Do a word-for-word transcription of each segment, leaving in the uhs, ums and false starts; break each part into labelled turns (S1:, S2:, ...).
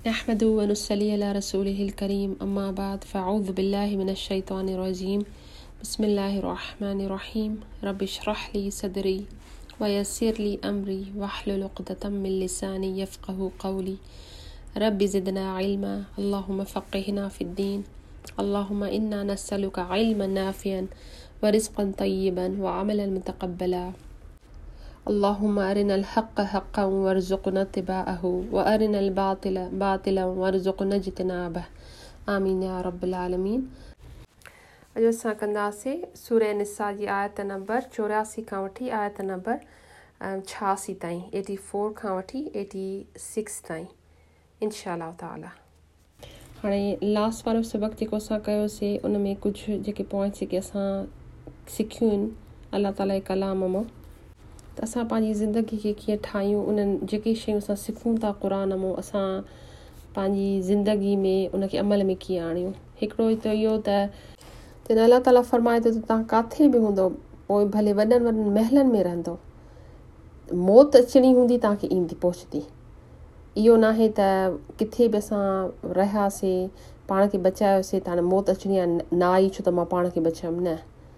S1: نحمده ونصلي على رسوله الكريم أما بعد فأعوذ بالله من الشيطان الرجيم بسم الله الرحمن الرحيم رب اشرح لي صدري ويسر لي أمري واحلل عقدة من لساني يفقه قولي رب زدنا علما اللهم فقهنا في الدين اللهم إنا نسألك علما نافعا ورزقا طيبا وعملا متقبلا اللهم أرنا الحق حقا وارزقنا اتباعه وأرنا الباطل باطلا وارزقنا اجتنابه آمين يا رب العالمين. अॼु असां कंदासीं सूरह निसा जी आयत नंबर चौरासी खां वठी आयत नंबर छियासी ताईं एटी फोर खां वठी एटी सिक्स ताईं इंशाअल्लाह ताला। हाणे लास्ट वारो सबक़ जेको असां कयोसीं उन में कुझु जेके पॉइंट्स जेके असां सिखियूं आहिनि अल्लाह ताला जे कलाम मां त असां पंहिंजी ज़िंदगी खे कीअं ठाहियूं, उन्हनि जेके शयूं असां सिखूं था क़ुरान मां असां पंहिंजी ज़िंदगी में उनखे अमल में कीअं आणियूं। हिकिड़ो त इहो त त अल्लाह ताला फरमाए थो त तव्हां किथे बि हूंदो, पोइ भले वॾनि वॾनि महलनि में रहंदो, मौत अचणी हूंदी तव्हांखे ईंदी पहुचंदी। इहो न आहे त किथे बि असां रहियासीं पाण खे बचायोसीं त हाणे मौत अचणी आहे न आई छो त मां पाण खे बचायमि, न,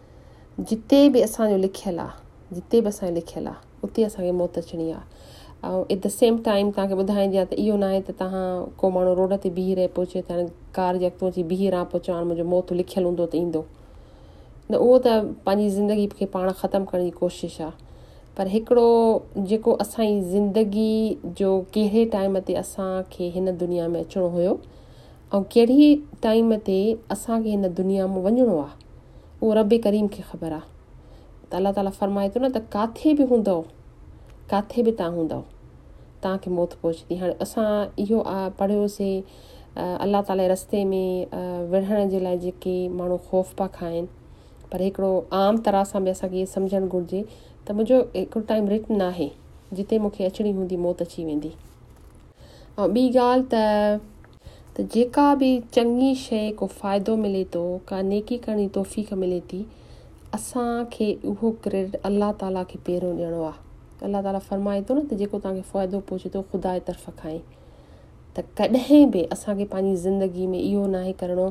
S1: जिते बि असांजो लिखियलु आहे जिते बि असांजो लिखियलु आहे उते असांखे मौत अचणी आहे। ऐं एट द सेम टाइम तव्हांखे ॿुधाईंदी आहे त इहो न आहे त तव्हां को माण्हू रोड ते बीही रहे पहुचे त हाणे कार जे अॻितो अची बीही रहां पोइ चवां मुंहिंजो मौत लिखियलु हूंदो त ईंदो, न, उहो त पंहिंजी ज़िंदगी खे पाण ख़तमु करण जी कोशिशि आहे। पर हिकिड़ो जेको असांजी ज़िंदगी जो कहिड़े टाइम ते असांखे हिन दुनिया में अचिणो हुयो ऐं कहिड़ी टाइम ते असांखे हिन दुनिया में वञिणो आहे उहो रब करीम खे ख़बर आहे। त अल्लाह ताला फरमाए थो न त किथे बि हूंदव किथे बि तव्हां हूंदव तव्हांखे मौत पहुचंदी। हाणे असां इहो पढ़ियोसीं अल्लाह ताला जे रस्ते में विढ़ण जे लाइ जेके माण्हू ख़ौफ़ पिया खाइनि, पर हिकिड़ो आम तरह सां बि असांखे इहे सम्झणु घुरिजे त मुंहिंजो हिकिड़ो टाइम रिटन आहे जिते मूंखे अचणी हूंदी मौत अची वेंदी। ऐं ॿी ॻाल्हि त त जेका बि चङी शइ को फ़ाइदो मिले थो, का नेकी करण जी तौफ़ीक़ मिले थी, असांखे उहो क्रेडिट अल्लाह ताला खे पहिरियों ॾियणो आहे। अल्लाह ताला फरमाए थो न त जेको तव्हांखे फ़ाइदो पहुचे थो ख़ुदा जी तरफ़ खां ई। त कॾहिं बि असांखे पंहिंजी ज़िंदगी में इहो न आहे करिणो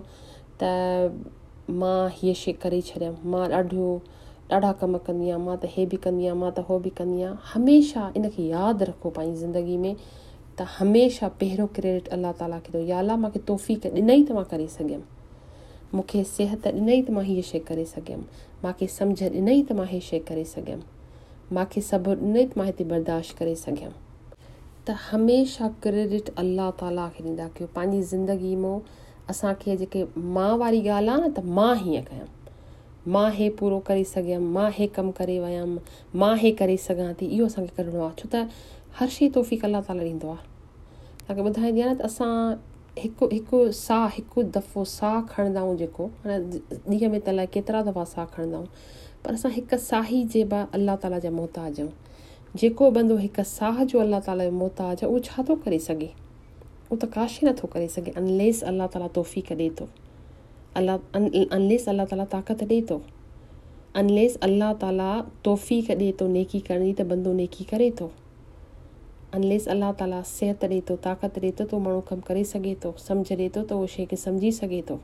S1: त मां हीअ शइ करे छॾियमि, मां ॾाढो ॾाढा कम कंदी आहियां, मां त हे बि कंदी आहियां, मां त हो बि कंदी आहियां। हमेशह इनखे यादि रखो पंहिंजी ज़िंदगी में त हमेशह पहिरियों क्रेडिट अल्लाह ताला खे ॾियो। या अल्लाह मूंखे तौफ़ीक़ ॾिनई त मां करे सघियमि, मूंखे सिहत ॾिनई त मां हीअ शइ करे सघियमि, मूंखे सम्झ ॾिनई त मां हीअ शइ करे सघियमि, मूंखे सब्र ॾिनई त मां हिते बर्दाश्त करे सघियमि। त हमेशह क्रेडिट अल्लाह ताला खे ॾींदा कयो पंहिंजी ज़िंदगी में। असांखे जेके मां वारी ॻाल्हि आहे न त मां हीअं कयमि, मां हे पूरो करे सघियमि, मां हे कमु करे वियमि, मां हे करे सघां थी, इहो असांखे करिणो आहे। छो त हर शइ तौफ़ीक़ अल्लाह ताला ॾींदो आहे। तव्हांखे ॿुधाईंदी आहे न त असां हिकु हिकु साह हिकु दफ़ो साह खणंदा आहियूं, जेको हाणे ॾींहं में त अलाए केतिरा दफ़ा साह खणंदा आहियूं, पर असां हिकु साही जे बि अल्लाह ताला जा मोहताज आहियूं। जेको बंदो हिकु साह जो अल्लाह ताला जो मोहताज आहे उहो छा थो करे सघे, उहो त काश नथो करे सघे अनलेस अल्लाह ताला तौफ़ीक़ ॾिए थो, अल्लाह अनलेस अल्लाह ताला ताक़त ॾिए थो, अनलेस अल्लाह ताला तौफ़ीक़ ॾिए थो नेकी करण जी त बंदो नेकी करे थो, अनलेस अल्लाह ताला सिहत ॾिए थो, ताक़त ॾिए थो त माण्हू कमु करे सघे थो, सम्झ ॾिए थो त उहो शइ खे सम्झी सघे थो।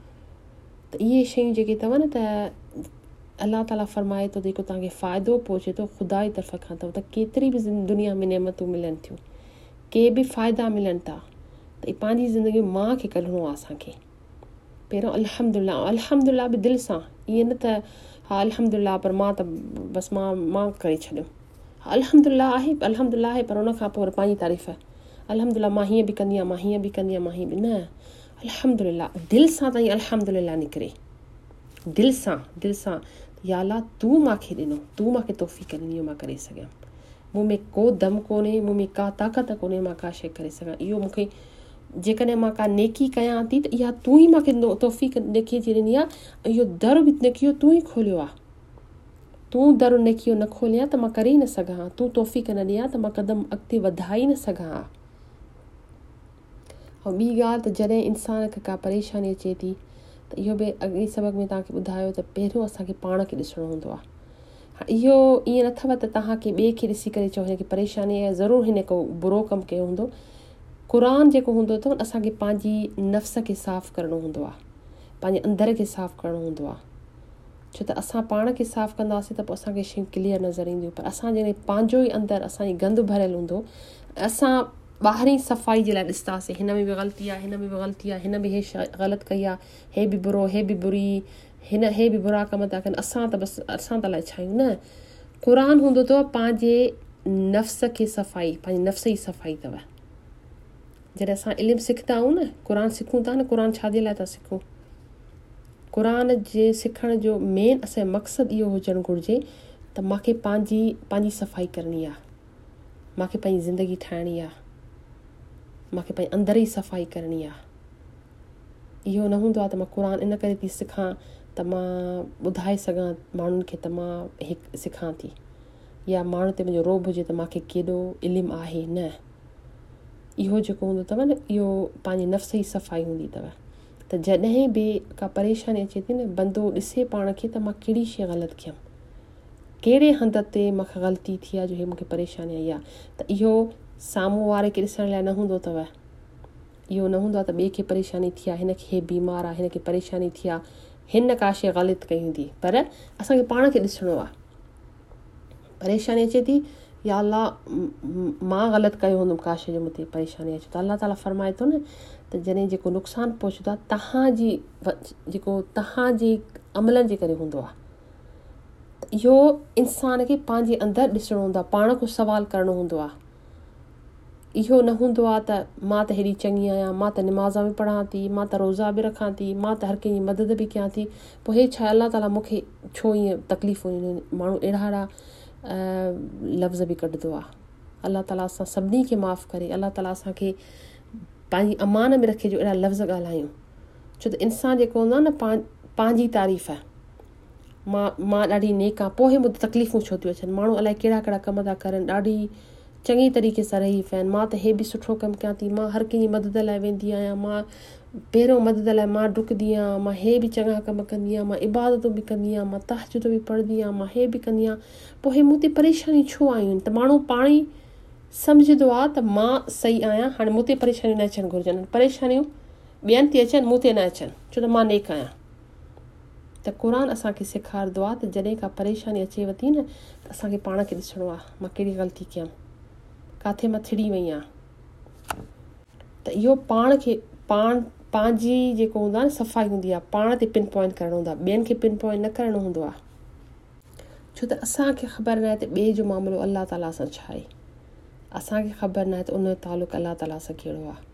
S1: त इहे शयूं जेके अथव न त अल्लाह ताला फरमाए थो जेको तव्हांखे फ़ाइदो पहुचे थो ख़ुदा जी तरफ़ खां अथव। त केतिरी बि दुनिया में नेमतूं मिलनि थियूं, के बि फ़ाइदा मिलनि था, त पंहिंजी ज़िंदगी में मां खे कढणो आहे असांखे। पहिरियों अल्हम्दुलिल्लाह अल्हम्दुलिल्लाह बि दिलि सां, ईअं न त हा अल्हम्दुलिल्लाह पर मां त बसि मां मां करे छॾियो, अल्हम्दुलिल्लाह आहे अल्हम्दुलिल्लाह आहे पर उन खां पोइ पंहिंजी तारीफ़, अल्हम्दुलिल्लाह मां हीअं बि कंदी आहियां, मां हीअं बि कंदी आहियां, मां हीअं बि न, अल्हम्दुलिल्लाह दिलि सां ताईं अल्हम्दुलिल्लाह निकिरे, दिलि सां दिलि सां या अल्लाह तूं मूंखे ॾिनो, तूं मूंखे तौफ़ीक़ ॾिनी मां करे सघियमि, मूं में को दम कोन्हे, मूं में का ताक़त कोन्हे मां का शइ करे सघां। इहो मूंखे जेकॾहिं मां का नेकी कयां थी त इहा तूं ई मूंखे तौफ़ीक़ नेकी जी ॾिनी आहे, इहो दर बि नेकीअ तूं ई खोलियो आहे, तूं दर नेकीअ न खोलिया त मां करे ई न सघां, तूं तौफ़ीक़ न ॾियां त मां क़दम अॻिते वधाए न सघां। ऐं ॿी ॻाल्हि त जॾहिं इंसान खे का परेशानी अचे थी त इहो बि अॻे सबक़ में तव्हांखे ॿुधायो त पहिरियों असांखे पाण खे ॾिसणो हूंदो आहे। इहो ईअं नथव त तव्हांखे ॿिए खे ॾिसी करे चओ हिनखे परेशानी आहे, ज़रूरु हिन को बुरो कमु कयो हूंदो, क़ुरान जेको हूंदो अथव असांखे पंहिंजी नफ़्स खे साफ़ु करिणो हूंदो आहे, पंहिंजे अंदर खे साफ़ु करिणो हूंदो आहे। छो त असां पाण खे साफ़ु कंदासीं त पोइ असांखे शयूं क्लियर नज़र ईंदियूं। पर असां जॾहिं पंहिंजो ई अंदरि असांजी गंद भरियलु हूंदो, असां ॿाहिरीं सफ़ाई जे लाइ ॾिसंदासीं, हिन में बि ग़लती आहे, हिन में बि ग़लती आहे, हिन बि हे शइ ग़लति कई आहे, हे बि बुरो, हे बि बुरी, हिन हे बि बुरा कम था कनि, असां त बसि असां त अलाए छा आहियूं। न, क़ुरान हूंदो अथव पंहिंजे नफ़्स खे सफ़ाई, पंहिंजी नफ़्स जी सफ़ाई अथव। जॾहिं असां इल्मु सिखंदा आहियूं न, क़ुरान सिखूं था न, क़ुरान छाजे लाइ था सिखूं? क़ुरान जे सिखण जो मेन असांजो मक़सदु इहो हुजणु घुरिजे त मूंखे पंहिंजी पंहिंजी सफ़ाई करणी आहे, मूंखे पंहिंजी ज़िंदगी ठाहिणी आहे, मूंखे पंहिंजे अंदर ई सफ़ाई करणी आहे। इहो न हूंदो आहे त मां क़ुरान इन करे थी सिखां त मां ॿुधाए सघां माण्हुनि खे त मां हिकु सिखां थी, या माण्हू ते मुंहिंजो रोब हुजे त मूंखे केॾो इल्मु आहे। न, इहो जेको हूंदो अथव न, इहो पंहिंजे नफ़्स जी सफ़ाई हूंदी अथव। त जॾहिं बि का परेशानी अचे थी न, बंदो ॾिसे पाण खे त मां कहिड़ी शइ ग़लति कयमि, कहिड़े हंध ते मूंखे ग़लती थी आहे जो हे मूंखे परेशानी आई आहे। त इहो साम्हूं वारे खे ॾिसण लाइ न हूंदो अथव। इहो न हूंदो आहे त ॿिए खे परेशानी थी आहे, हिन खे हे बीमार आहे, हिन खे परेशानी थी आहे, हिन का शइ ग़लति कई हूंदी। पर असांखे पाण खे ॾिसणो आहे। परेशानी अचे थी, या अल्लाह मां ग़लति कयो हूंदुमि का शइ जो मूं ते परेशानी अचे, त अल्लाह ताला फरमाए थो न त जॾहिं जेको नुक़सानु पहुचंदो आहे तव्हांजी जेको तव्हांजे अमलनि जे करे हूंदो आहे। इहो इंसान खे पंहिंजे अंदरि ॾिसणो हूंदो आहे, पाण खां सुवालु करिणो हूंदो आहे। इहो न हूंदो आहे त मां त हेॾी चङी आहियां, मां त निमाज़ा बि पढ़ां थी, मां त रोज़ा बि रखां थी, मां त हर कंहिंजी मदद बि कयां थी, पोइ हे छा अल्लाह ताला मूंखे छो ईअं तकलीफ़ूं ईंदियूं आहिनि। माण्हू अहिड़ा अहिड़ा लफ़्ज़ बि कढंदो आहे। अल्लाह ताला असां सभिनी खे माफ़ु करे, अल्लाह ताला असांखे पंहिंजी अमान में रखे जो अहिड़ा लफ़्ज़ ॻाल्हायूं। छो त इंसान जेको हूंदो आहे न, पां पंहिंजी तारीफ़ मां मां ॾाढी नेक आहियां, पोइ मूं तकलीफ़ूं छो थियूं अचनि। माण्हू अलाए कहिड़ा कहिड़ा कम था करनि, ॾाढी चङी तरीक़े सां रही पिया आहिनि, मां त हे बि सुठो कमु कयां थी, मां हर कंहिंजी मदद लाइ वेंदी आहियां, मां पहिरियों मदद लाइ मां डुकंदी आहियां, मां हे बि चङा कम कंदी आहियां, मां इबादतूं बि कंदी आहियां, मां तहजुद बि पढ़ंदी आहियां, मां हे बि कंदी आहियां, पोइ हे मूं ते परेशानी छो आयूं आहिनि? त माण्हू पाण ई सम्झंदो आहे त मां सही आहियां, हाणे मूं ते परेशानियूं न अचणु घुरिजनि। परेशानियूं ॿियनि ते अचनि, मूं ते न अचनि, छो त मां नेक आहियां। त क़ुरान असांखे सेखारींदो आहे त जॾहिं का परेशानी अचेव थी न, त असांखे पाण खे ॾिसणो आहे, मां कहिड़ी ग़लती कयमि, किथे मां थिड़ी वई आहियां। त इहो पाण खे पाण पंहिंजी जेको हूंदो आहे न सफ़ाई हूंदी आहे, पाण ते पिन पॉइंट करिणो हूंदो आहे, ॿियनि खे पिन पॉइंट न करिणो हूंदो आहे। छो त असांखे ख़बर न आहे त ॿिए जो मामिलो अल्लाह ताला सां छा आहे, असांखे ख़बर न आहे त उन जो तालुक़ु अल्लाह ताला सां कहिड़ो आहे।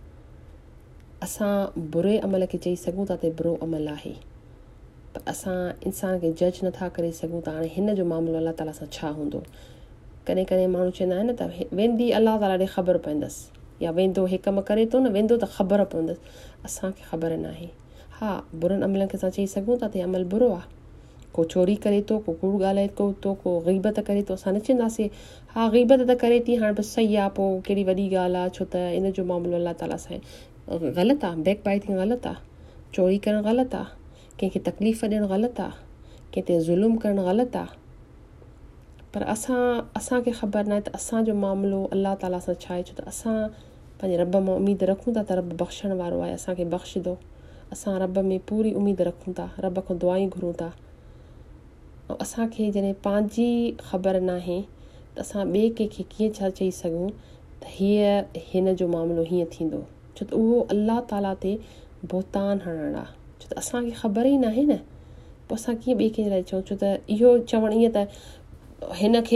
S1: असां बुरे अमल खे चई सघूं था त बुरो अमल आहे, पर असां इंसान खे जज नथा करे सघूं त हाणे हिन जो मामिलो अल्लाह ताला सां छा हूंदो। कॾहिं कॾहिं माण्हू चवंदा आहिनि न त वेंदी अल्लाह ताला ॾे ख़बर पवंदसि, या वेंदो हे कमु करे थो न, वेंदो त ख़बर पवंदसि। असांखे ख़बर न आहे। हा, बुरनि अमलनि खे असां चई सघूं था त हे अमल बुरो आहे। को चोरी करे थो, को कूड़ ॻाल्हाए थो, को ग़ीबत करे थो, असां न चवंदासीं हा ग़ीबत त करे थी, हाणे बसि सही आहे, पोइ कहिड़ी वॾी ॻाल्हि आहे, छो त इन जो मामिलो अल्लाह ताला सां ग़लति आहे। बैक बाइटिंग ग़लति आहे, चोरी करणु ग़लति आहे, कंहिंखे तकलीफ़ ॾियणु ग़लति आहे, कंहिं ते ज़ुल्म करणु ग़लति आहे। पर असां असांखे ख़बर न आहे त असांजो मामिलो अल्लाह ताला सां छा आहे। छो त असां पंहिंजे रब मां उमेदु रखूं था त रब बख़्शण वारो आहे, असांखे बख़्शंदो। असां रब में पूरी उमेदु रखूं था, रब खां दुआयूं घुरूं था। ऐं असांखे जॾहिं पंहिंजी ख़बर न आहे त असां ॿिए कंहिंखे कीअं छा चई सघूं त हीअ हिन जो मामिलो हीअं थींदो, छो त उहो अल्लाह ताला ते बोतान हणणु आहे। छो त असांखे ख़बर ई न आहे न, पोइ असां कीअं ॿिए कंहिंजे लाइ चऊं। छो त इहो चवणु ईअं त हिन खे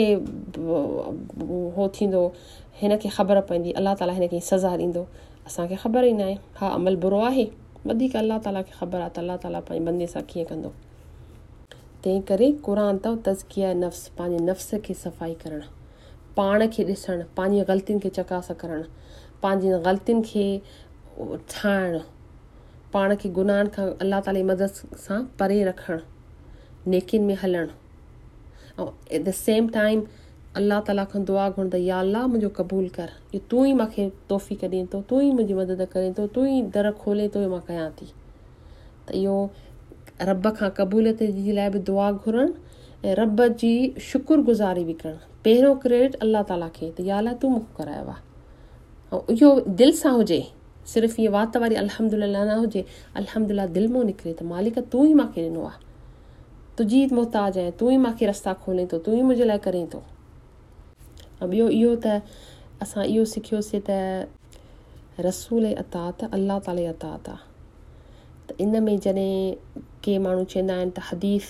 S1: हो थींदो, हिन खे ख़बर पवंदी, अल्लाह ताला हिन खे सज़ा ॾींदो, असांखे ख़बर ई न आहे। हा, अमल बुरो आहे, वधीक अल्लाह ताला खे ख़बर आहे त अल्लाह ताला पंहिंजे बंदे सां कीअं कंदो। तंहिं करे क़ुरान अथव तज़किया नफ़्स, पंहिंजे नफ़्स खे सफ़ाई करणु, पाण खे ॾिसणु, पंहिंजी ग़लतियुनि खे चकास करणु, पंहिंजी ग़लतियुनि खे ठाहिणु, पाण खे गुनाहनि खां अल्लाह ताला जी मदद सां परे रखणु, नेकियुनि में हलणु, ऐं at the same time Allah Taala खां दुआ घुरनि त या अल्लाह मुंहिंजो क़बूल कर, इहो तूं ई मूंखे तौफ़ीक़ ॾीं थो, तूं ई मुंहिंजी मदद करे थो, तूं ई दर खोले थो, मां कयां थी। त इहो रब खां क़बूलियत जे लाइ बि दुआ घुरणु ऐं रब जी शुक्रगुज़ारी बि करणु। पहिरियों क्रेडिट अल्लाह ताला खे, त या अल्लाह तूं मूंखे करायो आहे, ऐं इहो दिलि सां हुजे, सिर्फ़ु इहे वात वारी अल्हम्दुलिल्लाह न हुजे, अल्हम्दुलिल्लाह दिलि मां निकिरे त मालिक तूं ई मूंखे ॾिनो आहे, तुंहिंजी मोहताज आहे, तूं ई मूंखे रस्ता खोले थो, तूं ई मुंहिंजे लाइ करे थो। ऐं ॿियो इहो त असां इहो सिखियोसीं त रसूल अतात अलाह ताला अतात आहे। त इन में जॾहिं के माण्हू चवंदा आहिनि त हदीस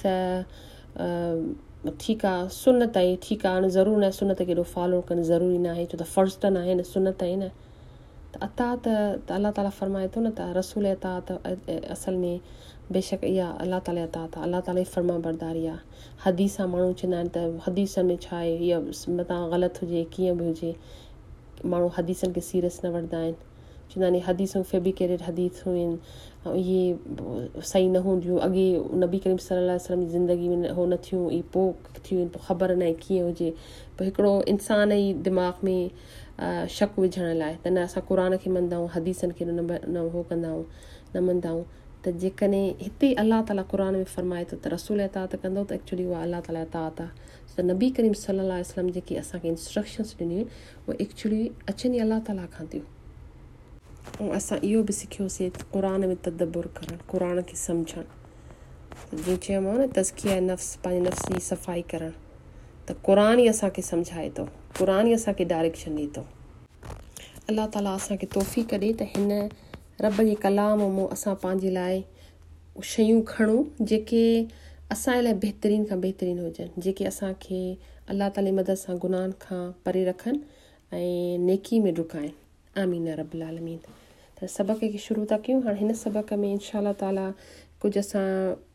S1: ठीकु आहे, सुनत आहे, ठीकु आहे, हाणे ज़रूरु न सुनत खे एॾो फॉलो कनि, ज़रूरी न आहे, छो त फ़र्ज़ु त न आहे न, सुनत आहे न। त अतात त अलाह ताला फरमाए थो न त रसूल अतात असल में बेशक इहा अलाह ताला अतात आहे, अलाह ताला जी फर्मा बरदारी आहे। हदीस माण्हू चवंदा आहिनि त हदीसनि में छा आहे, इहा मतां ग़लति हुजे, कीअं बि हुजे, माण्हू हदीसनि खे सीरियस न वठंदा आहिनि, चवंदा आहिनि हदीसूं फेब्रिकेटेड हदीसूं आहिनि ऐं इहे सही न हूंदियूं, अॻे नबी करीम सल्लल्लाहु अलैहि वसल्लम जी ज़िंदगी में हो न थियूं, इहे पोइ थियूं आहिनि, पोइ ख़बर न आहे कीअं हुजे। पोइ हिकिड़ो इंसान जी दिमाग़ में शक विझण लाइ त न असां क़ुर खे मञंदा आहियूं, हदीसनि खे न न हो कंदा आहियूं, न मञंदा आहियूं। त जेकॾहिं हिते अलाह ताला क़ुर में फरमाए थो त रसूल अतात कंदो त एक्चुअली उहा अलाह ताला अतात आहे। त नबी करीम सल्लल्लाहु अलैहि वसल्लम जेके असांखे इंस्ट्रक्शन्स ॾिनियूं आहिनि उहे एक्चुअली अचनि अलाह ताला खां थियूं। ऐं असां इहो बि सिखियोसीं क़ुर में तदब्बुर करणु, क़ुर खे सम्झणु। जीअं चयोमांव न तज़किया नफ़्स, पंहिंजे नफ़्स जी सफ़ाई करणु, त क़ुर ई असांखे सम्झाए थो, क़ुर ई असांखे डायरेक्शन ॾिए थो। अलाह ताला असांखे तौफ़ीक़ ॾिए त हिन रब जे कलाम मां असां पंहिंजे लाइ शयूं खणूं जेके असांजे लाइ बहितरीन खां बहितरीन हुजनि, जेके असांखे अलाह ताला जी मदद सां गुनाहनि खां परे रखनि ऐं नेकी में डुकाइनि। आमीन या रब्बल आलमीन। त सबक़ खे शुरू था कयूं। हाणे हिन सबक़ में इंशा अल्लाह ताला कुझु असां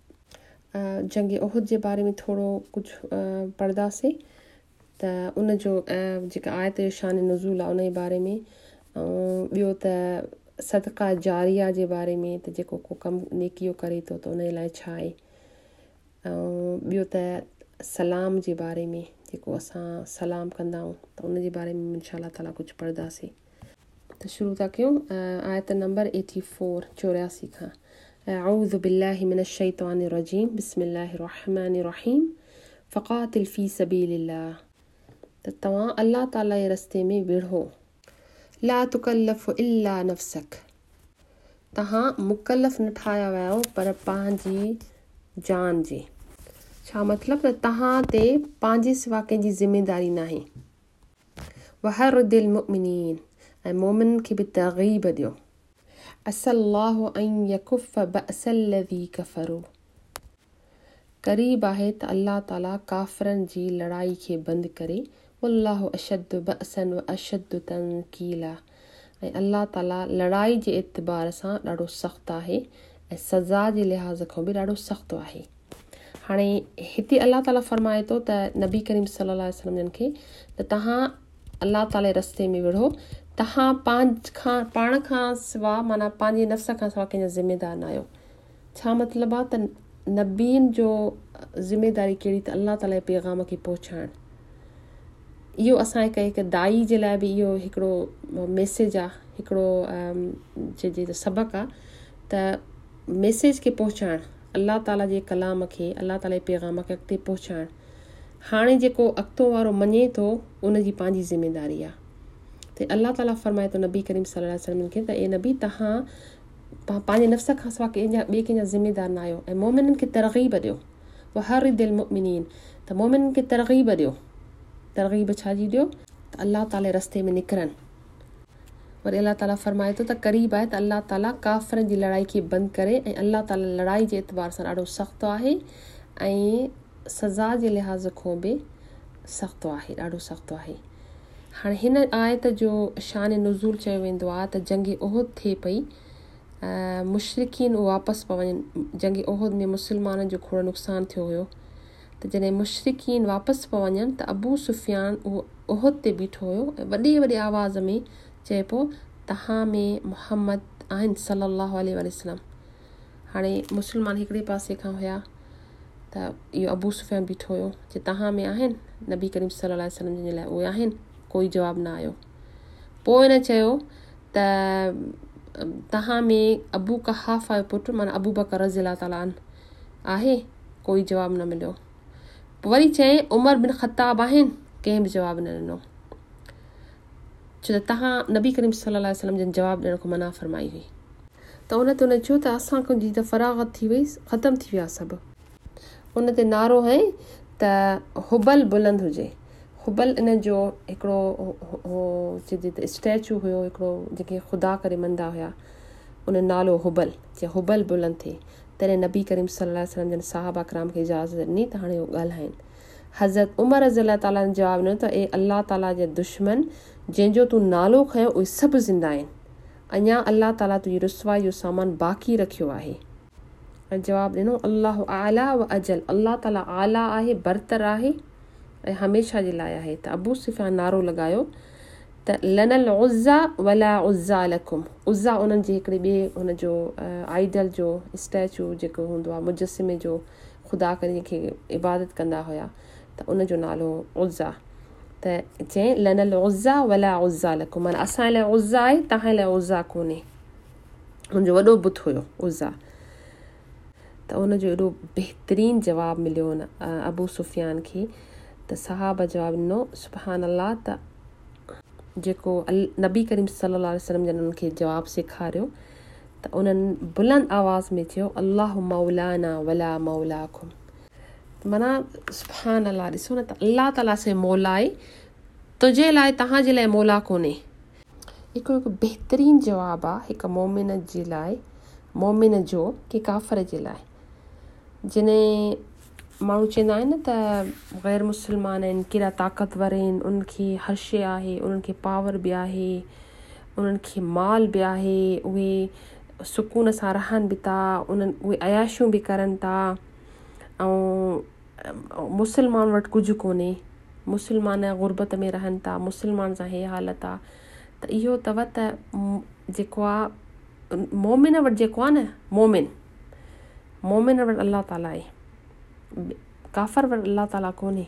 S1: जंग उहद जे बारे में थोरो कुझु पढ़ंदासीं, त उन जो जेका आयत शान नुज़ूल आहे उन जे बारे में, ऐं ॿियो त सदका जारिया जे बारे में, त जेको को कमु नेकीअ करे थो त उन जे लाइ छा आहे, ऐं ॿियो त सलाम जे बारे में, जेको असां सलाम कंदा आहियूं त उन जे बारे में इंशा अल्लाह ताला कुझु पढ़ंदासीं। त शुरू था कयूं आयत नंबर एटी फोर चौरासी खां। अऊज़ु बिल्लाहि मिनश शैतानिर रजीम, बिस्मिल्लाहिर रहमानिर रहीम, फ़क़ातिल फ़ी सबीलिल्लाह। त तव्हां अल्लाह ताला जे रस्ते में विढ़ो, ला तुकल्लफ़ु इल्ला नफ़्सक, तव्हां मुकल्लफ़ न ठाहिया विया आहियो पर पंहिंजी जान जे। छा मतिलबु त तव्हां ते पंहिंजे सिवा कंहिंजी ज़िमेदारी न आहे। वहरुदिल मुमिनीन, ऐं मोमिन खे बि तरग़ीब ॾियो। असल्लाहु अन यकुफ़ बअसल्लज़ी कफ़रू, क़रीब आहे त अल्लाह ताला काफ़िरनि जी लड़ाई खे बंदि करे। वल्लाहु अशद्दु बअसन व अशद्दु तनकीला, ऐं अल्लाह ताला लड़ाई जे एतबार सां ॾाढो सख़्तु आहे ऐं सज़ा जे लिहाज़ खां बि ॾाढो सख़्तु आहे। हाणे हिते अल्लाह ताला फरमाए थो त नबी करीम सल्लल्लाहु अलैहि वसल्लम जन खे त तव्हां अल्लाह ताला रस्ते में विढ़ो, तव्हां पांज खां पाण खां सिवा माना पंहिंजे नफ़्स खां सिवा कंहिंजा ज़िमेदार न आहियो। छा मतिलबु आहे त नबीन जो ज़िमेदारी कहिड़ी, त अल्लाह ताला जे पैगाम खे पहुचाइणु। इहो असांजे हिकु दाई जे लाइ बि इहो हिकिड़ो मैसेज आहे, हिकिड़ो चइजे त सबक़ आहे, त मैसेज खे पहुचाइणु, अल्लाह ताला जे कलाम खे, अल्लाह ताला जे पैगाम खे अॻिते पहुचाइणु। हाणे जेको अॻितो वारो मञे थो उनजी पंहिंजी ज़िमेदारी आहे। त अल्लाह ताला फरमाए थो नबी करीम सल्लल्लाहु अलैहि वसल्लम खे त ए नबी तव्हां पंहिंजे नफ़्स खां सवा कंहिंजा ॿिए कंहिंजा ज़िमेदार न आहियो, ऐं मोमिननि खे तरग़ीब ॾियो। वहरिदिल मुमिनीन, त मोमिननि खे तरग़ीब ॾियो। तरग़ीब छा जी ॾियो, त अल्लाह ताला रस्ते में निकिरनि। वरी अल्लाह ताला फरमाए थो त क़रीब आहे त अल्लाह ताला काफ़िरनि जी लड़ाई खे बंदि करे, ऐं अल्लाह ताला लड़ाई जे एतबार सां ॾाढो सख़्तु आहे ऐं सज़ा जे लिहाज़ खां बि सख़्तु आहे, ॾाढो सख़्तु आहे। हाणे हिन आयत जो शान नुज़ूल चयो वेंदो आहे त जंग उहद थिए पई, मुशरिकीन वापसि पिया वञनि। जंग उहद में मुस्लमाननि जो खोड़ नुक़सानु थियो हुयो, त जॾहिं मुशरिकीन वापसि पिया वञनि त अबू सुफ़ियान उहो उहद ते बीठो हुयो ऐं वॾे वॾे आवाज़ में चए पियो तव्हां में मुहम्मद आहिनि सल्लल्लाहु अलैहि वसल्लम। हाणे मुस्लमान हिकिड़े पासे खां हुया त इहो अबू सुफ़ियान बीठो हुयो, जे तव्हां में आहिनि नबी करीम सल्लल्लाहु अलैहि वसल्लम जे लाइ उहे आहिनि, कोई जवाबु न आयो। पोइ हिन चयो त तव्हां में अबू कहाफ़ा जो पुटु माना अबू बकर रज़ियल्लाहु ताला अन्हु आहे, कोई जवाबु न मिलियो। वरी चई उमर बिन ख़त्ताब आहिनि, कंहिं बि जवाबु न ॾिनो। छो त तव्हां नबी करीम सल्लल्लाहु अलैहि वसल्लम जन जवाबु ॾियण खां मना फरमाई हुई। त उन ते उन चयो त असांखे जी त फरागत थी वई, ख़तमु थी विया सभु। उन ते नारो है त हुबल बुलंद हुजे। हुबल इन जो हिकिड़ो हो चइजे त स्टैचू हुयो हिकिड़ो जेके ख़ुदा करे मञंदा हुया, उन नालो हुबल, जे हुबल बुलंद थिए। तॾहिं नबी करीम सल्लल्लाहु अलैहि वसल्लम जन साहबा कराम खे इजाज़त ॾिनी त हाणे उहो ॻाल्हाइनि। हज़रत उमर रज़ियल्लाहु ताला ने जवाबु ॾिनो त ए अल्लाह ताला जे दुश्मन, जंहिंजो तूं नालो खयो उहे सभु ज़िंदा आहिनि, अञा अल्लाह ताला तुंहिंजी रुसवाई जो सामान बाक़ी रखियो आहे। ऐं जवाबु ॾिनो अल्लाह आला व अजल, अल्लाह ताला आला आहे, बरतर आहे ऐं हमेशह जे लाइ आहे। त अबू सुफ़ियान नारो लॻायो त लनल उज़्ज़ा वला उज़्ज़ा लकुम, उज़्ज़ा उन्हनि जे हिकिड़े ॿिए हुनजो आइडल जो स्टैचू जेको हूंदो आहे, मुजस्सिमे जो ख़ुदा करे जंहिंखे इबादत कंदा हुया, त उनजो नालो उज़्ज़ा। त चई लनल उज़्ज़ा वला उज़्ज़ा लकुम, माना असां लाइ उज़्ज़ा आहे, तव्हां लाइ उज़्ज़ा कोन्हे। हुनजो वॾो बुत हुयो उज़्ज़ा। त उनजो एॾो बहितरीनु जवाबु मिलियो हुन अबू सुफ़ियान खे त सहाबा जवाबु ॾिनो सुबहान अल्लाह। त जेको नबी करीम सल्लल्लाहु अलैहि वसल्लम जन उन्हनि खे जवाबु सेखारियो त उन्हनि बुलंद आवाज़ में चयो अल्लाहु मौलाना वला मौलाकुम, माना सुबहान अल्लाह। ॾिसो न त अल्लाह ताला से मौला आहे, तुंहिंजे लाइ तव्हांजे लाइ मौला कोन्हे। हिकिड़ो हिकु बहितरीनु जवाबु आहे हिकु मोमिन जे लाइ, मोमिन जो के काफ़र जे लाइ। जॾहिं माण्हू चवंदा आहिनि न त ग़ैर मुस्लमान आहिनि, कहिड़ा ताक़तवर आहिनि, उन्हनि खे हर शइ आहे, उन्हनि खे पावर बि आहे, उन्हनि खे माल बि आहे, उहे सुकून सां रहनि बि था, उन्हनि उहे अयाशियूं बि करनि था, ऐं मुस्लमान वटि कुझु कोन्हे, मुस्लमान ग़ुर्बत में रहनि था, मुस्लमान सां हे हालत आहे। त इहो अथव त जेको आहे मोमिन वटि जेको आहे न, मोमिन मोमिन वटि अल्लाह ताला आहे, काफ़र वटि अल्लाह ताला कोन्हे।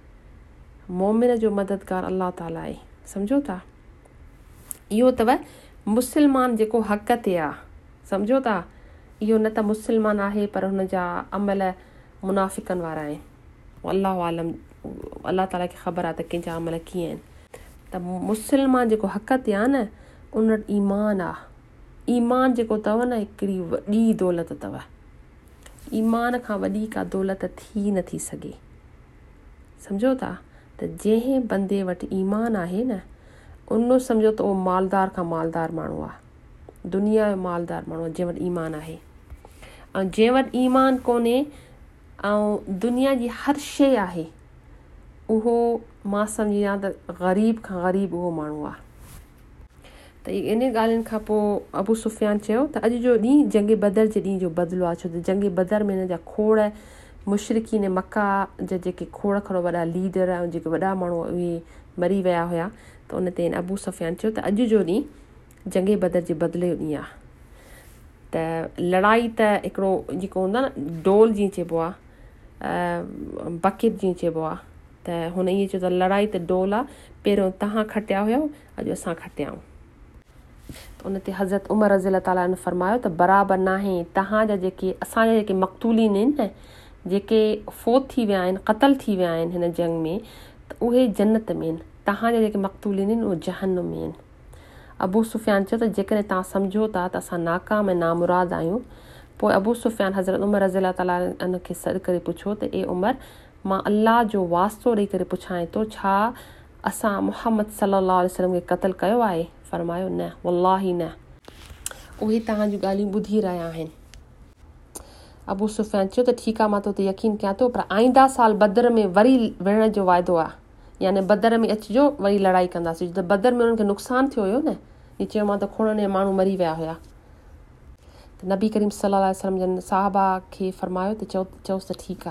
S1: मोमिन जो मददगार अल्लाह ताला आहे, सम्झो था। इहो अथव मुस्लमान जेको हक़ ते आहे, सम्झो था। इहो न त मुस्लमान आहे पर हुन जा अमल मुनाफ़िकनि वारा आहिनि, अल्लाह आलम, अल्लाह ताला खे ख़बर आहे त कंहिंजा अमल कीअं आहिनि। त मुस्लमान जेको हक़ ते आहे न, उन वटि ईमान आहे। ईमान जेको अथव न हिकिड़ी वॾी दौलत अथव, ईमान खां वॾी का दौलत थी नथी सघे, सम्झो था। त जंहिं बंदे वटि ईमान आहे न, उन सम्झो त उहो मालदार खां मालदार माण्हू आहे, दुनिया जो मालदार माण्हू आहे जंहिं वटि ईमान आहे। ऐं जंहिं वटि ईमान कोन्हे ऐं दुनिया जी हर शइ आहे, उहो मां सम्झां त ग़रीब खां ग़रीब उहो माण्हू आहे। त इन ॻाल्हियुनि खां पोइ अबू सुफ़ियान चयो त अॼु जो ॾींहुं जंग बदर जे ॾींहुं जो बदिलो आहे, छो त जंग बदर में हिन जा खोड़ मुशरिकीन मक्का जा जेके खोड़ खोड़ वॾा लीडर ऐं जेके वॾा माण्हू उहे मरी विया हुया। त उन ते अबू सुफ़ियान चयो त अॼु जो ॾींहुं जंग बदर जे बदिले जो ॾींहुं आहे। त लड़ाई त हिकिड़ो जेको हूंदो आहे न, डोल जीअं चइबो आहे, बकेट जीअं चइबो आहे, त हुन ईअं चयो त लड़ाई त डोल आहे, पहिरियों तव्हां खटिया हुयो, अॼु असां खटिया आहियूं। त उन ते हज़रत उमर रज़ियल्लाहु ताला ने फरमायो त बराबरि न आहे, तव्हांजा जेके असांजा जेके मक़तूलीन आहिनि न, जेके फ़ौत थी विया आहिनि, क़तल थी विया आहिनि हिन जंग में, त उहे जन्नत में आहिनि, तव्हांजा जेके मक़तूलीन आहिनि उहे जहन्नम में आहिनि। अबू सुफ़ियान चयो त जेकॾहिं तव्हां सम्झो था त असां नाकाम ऐं नामुराद आहियूं। पोइ अबू सुफ़ियान हज़रत उमर रज़ियल्लाहु ताला इन खे सॾु करे पुछो त ए उमर, मां अल्लाह जो वास्तो ॾेई करे पुछां थो, छा असां मुहम्मद सल्लल्लाहु अलैहि वसल्लम खे क़तल कयो आहे? फरमायो न, वल्लाही न, उहे तव्हांजूं ॻाल्हियूं ॿुधी रहिया आहिनि। अबू सुफ़ियान चयो त ठीकु आहे, मां तो ते यकीन कयां थो, पर आईंदा साल बदर में वरी विढ़ण जो वाइदो आहे, यानी बदर में अचिजो, वरी लड़ाई कंदासीं। त बदर में उन्हनि खे नुक़सानु थियो हुयो न, हीअ चयो मां त खोड़नि माण्हू मरी विया हुया। त नबी करीम सल्लल्लाहु अलैहि वसल्लम जन साहबा खे फरमायो त चओ चयोसि त ठीकु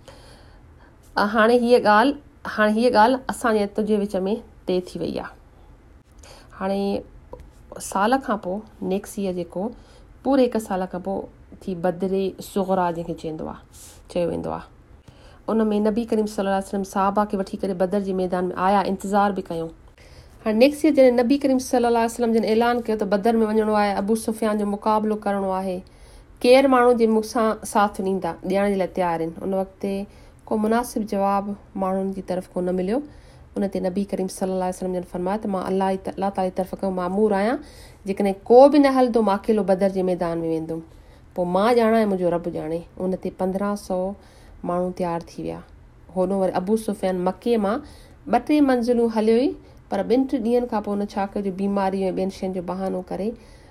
S1: आहे, हाणे हीअ ॻाल्हि हाणे हीअ ॻाल्हि असांजे तुंहिंजे विच में तइ थी वई आहे। हाणे साल खां पोइ नेक्स्ट ईयर जेको पूरे हिकु साल खां पोइ थी बदरे सुग़रा जंहिंखे चवंदो आहे चयो वेंदो आहे, उन में नबी करीम सल्लल्लाहु अलैहि वसल्लम साहबा खे वठी करे बदर जे मैदान में आया, इंतज़ार बि कयूं। हाणे नेक्स्ट ईयर जॾहिं नबी करीम सल्लल्लाहु अलैहि वसल्लम जन ऐलान कयो त बदर में वञिणो आहे, अबू सुफ़ियान जो मुक़ाबिलो करिणो आहे, केरु माण्हू जे मूंसां साथ ॾींदा, ॾियण जे लाइ तयारु आहिनि। उन वक़्तु को मुनासिब जवाबु माण्हुनि जी तरफ़ को न मिलियो उन ते नबी करीम सल्लल्लाहु अलैहि वसल्लम जन फरमाया त मां अलाह अलाह ताला जी तरफ़ खां मामूर आहियां जेकॾहिं को बि न हलंदो मां अकेलो बदर जे मैदान में वेंदुमि पोइ मां ॼाणा ऐं मुंहिंजो रब ॼाणे। उन ते पंद्रहं सौ माण्हू तयारु थी विया। होॾो वरी अबू सुफ़ियान मके मां ॿ टे मंज़िलूं हलियो ई पर ॿिनि टिनि ॾींहंनि खां पोइ हुन छा कयो जो बीमारी ऐं ॿियनि शयुनि जो बहानो करे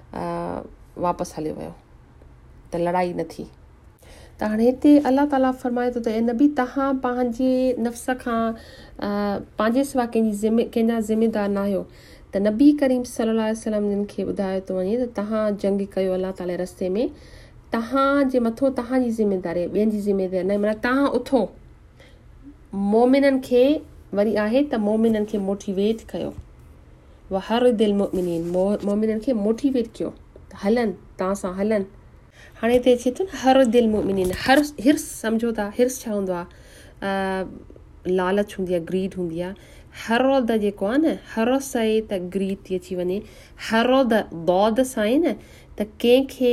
S1: वापसि हलियो वियो त लड़ाई न थी। त हाणे हिते अलाह ताला फरमाए थो त ए नबी तव्हां पंहिंजे नफ़्स खां पंहिंजे सिवा कंहिंजी ज़िमे कंहिंजा ज़िमेदार न आहियो। त नबी करीम सल्लल्लाहु अलैहि वसल्लम जिन खे ॿुधायो थो वञे त तव्हां जंग कयो अलाह ताला रस्ते में तव्हांजे मथां तव्हांजी ज़िमेदारी ॿियनि जी ज़िमेदारी न माना तव्हां उथो मोमिननि खे वरी आहे त मोमिननि खे मोटिवेट कयो व हर दिल मोमिनीन मोमिननि खे मोटिवेट कयो त हलनि तव्हां सां हलनि। हाणे हिते अचे थो न हर दिल मोमिनीन हर हिर्स सम्झो था हिर्स छा हूंदो आहे लालच हूंदी आहे ग्रीड हूंदी आहे। हरोद जेको आहे न हरस आहे त ग्रीड थी अची वञे हरोद दौद सां आहे न त कंहिंखे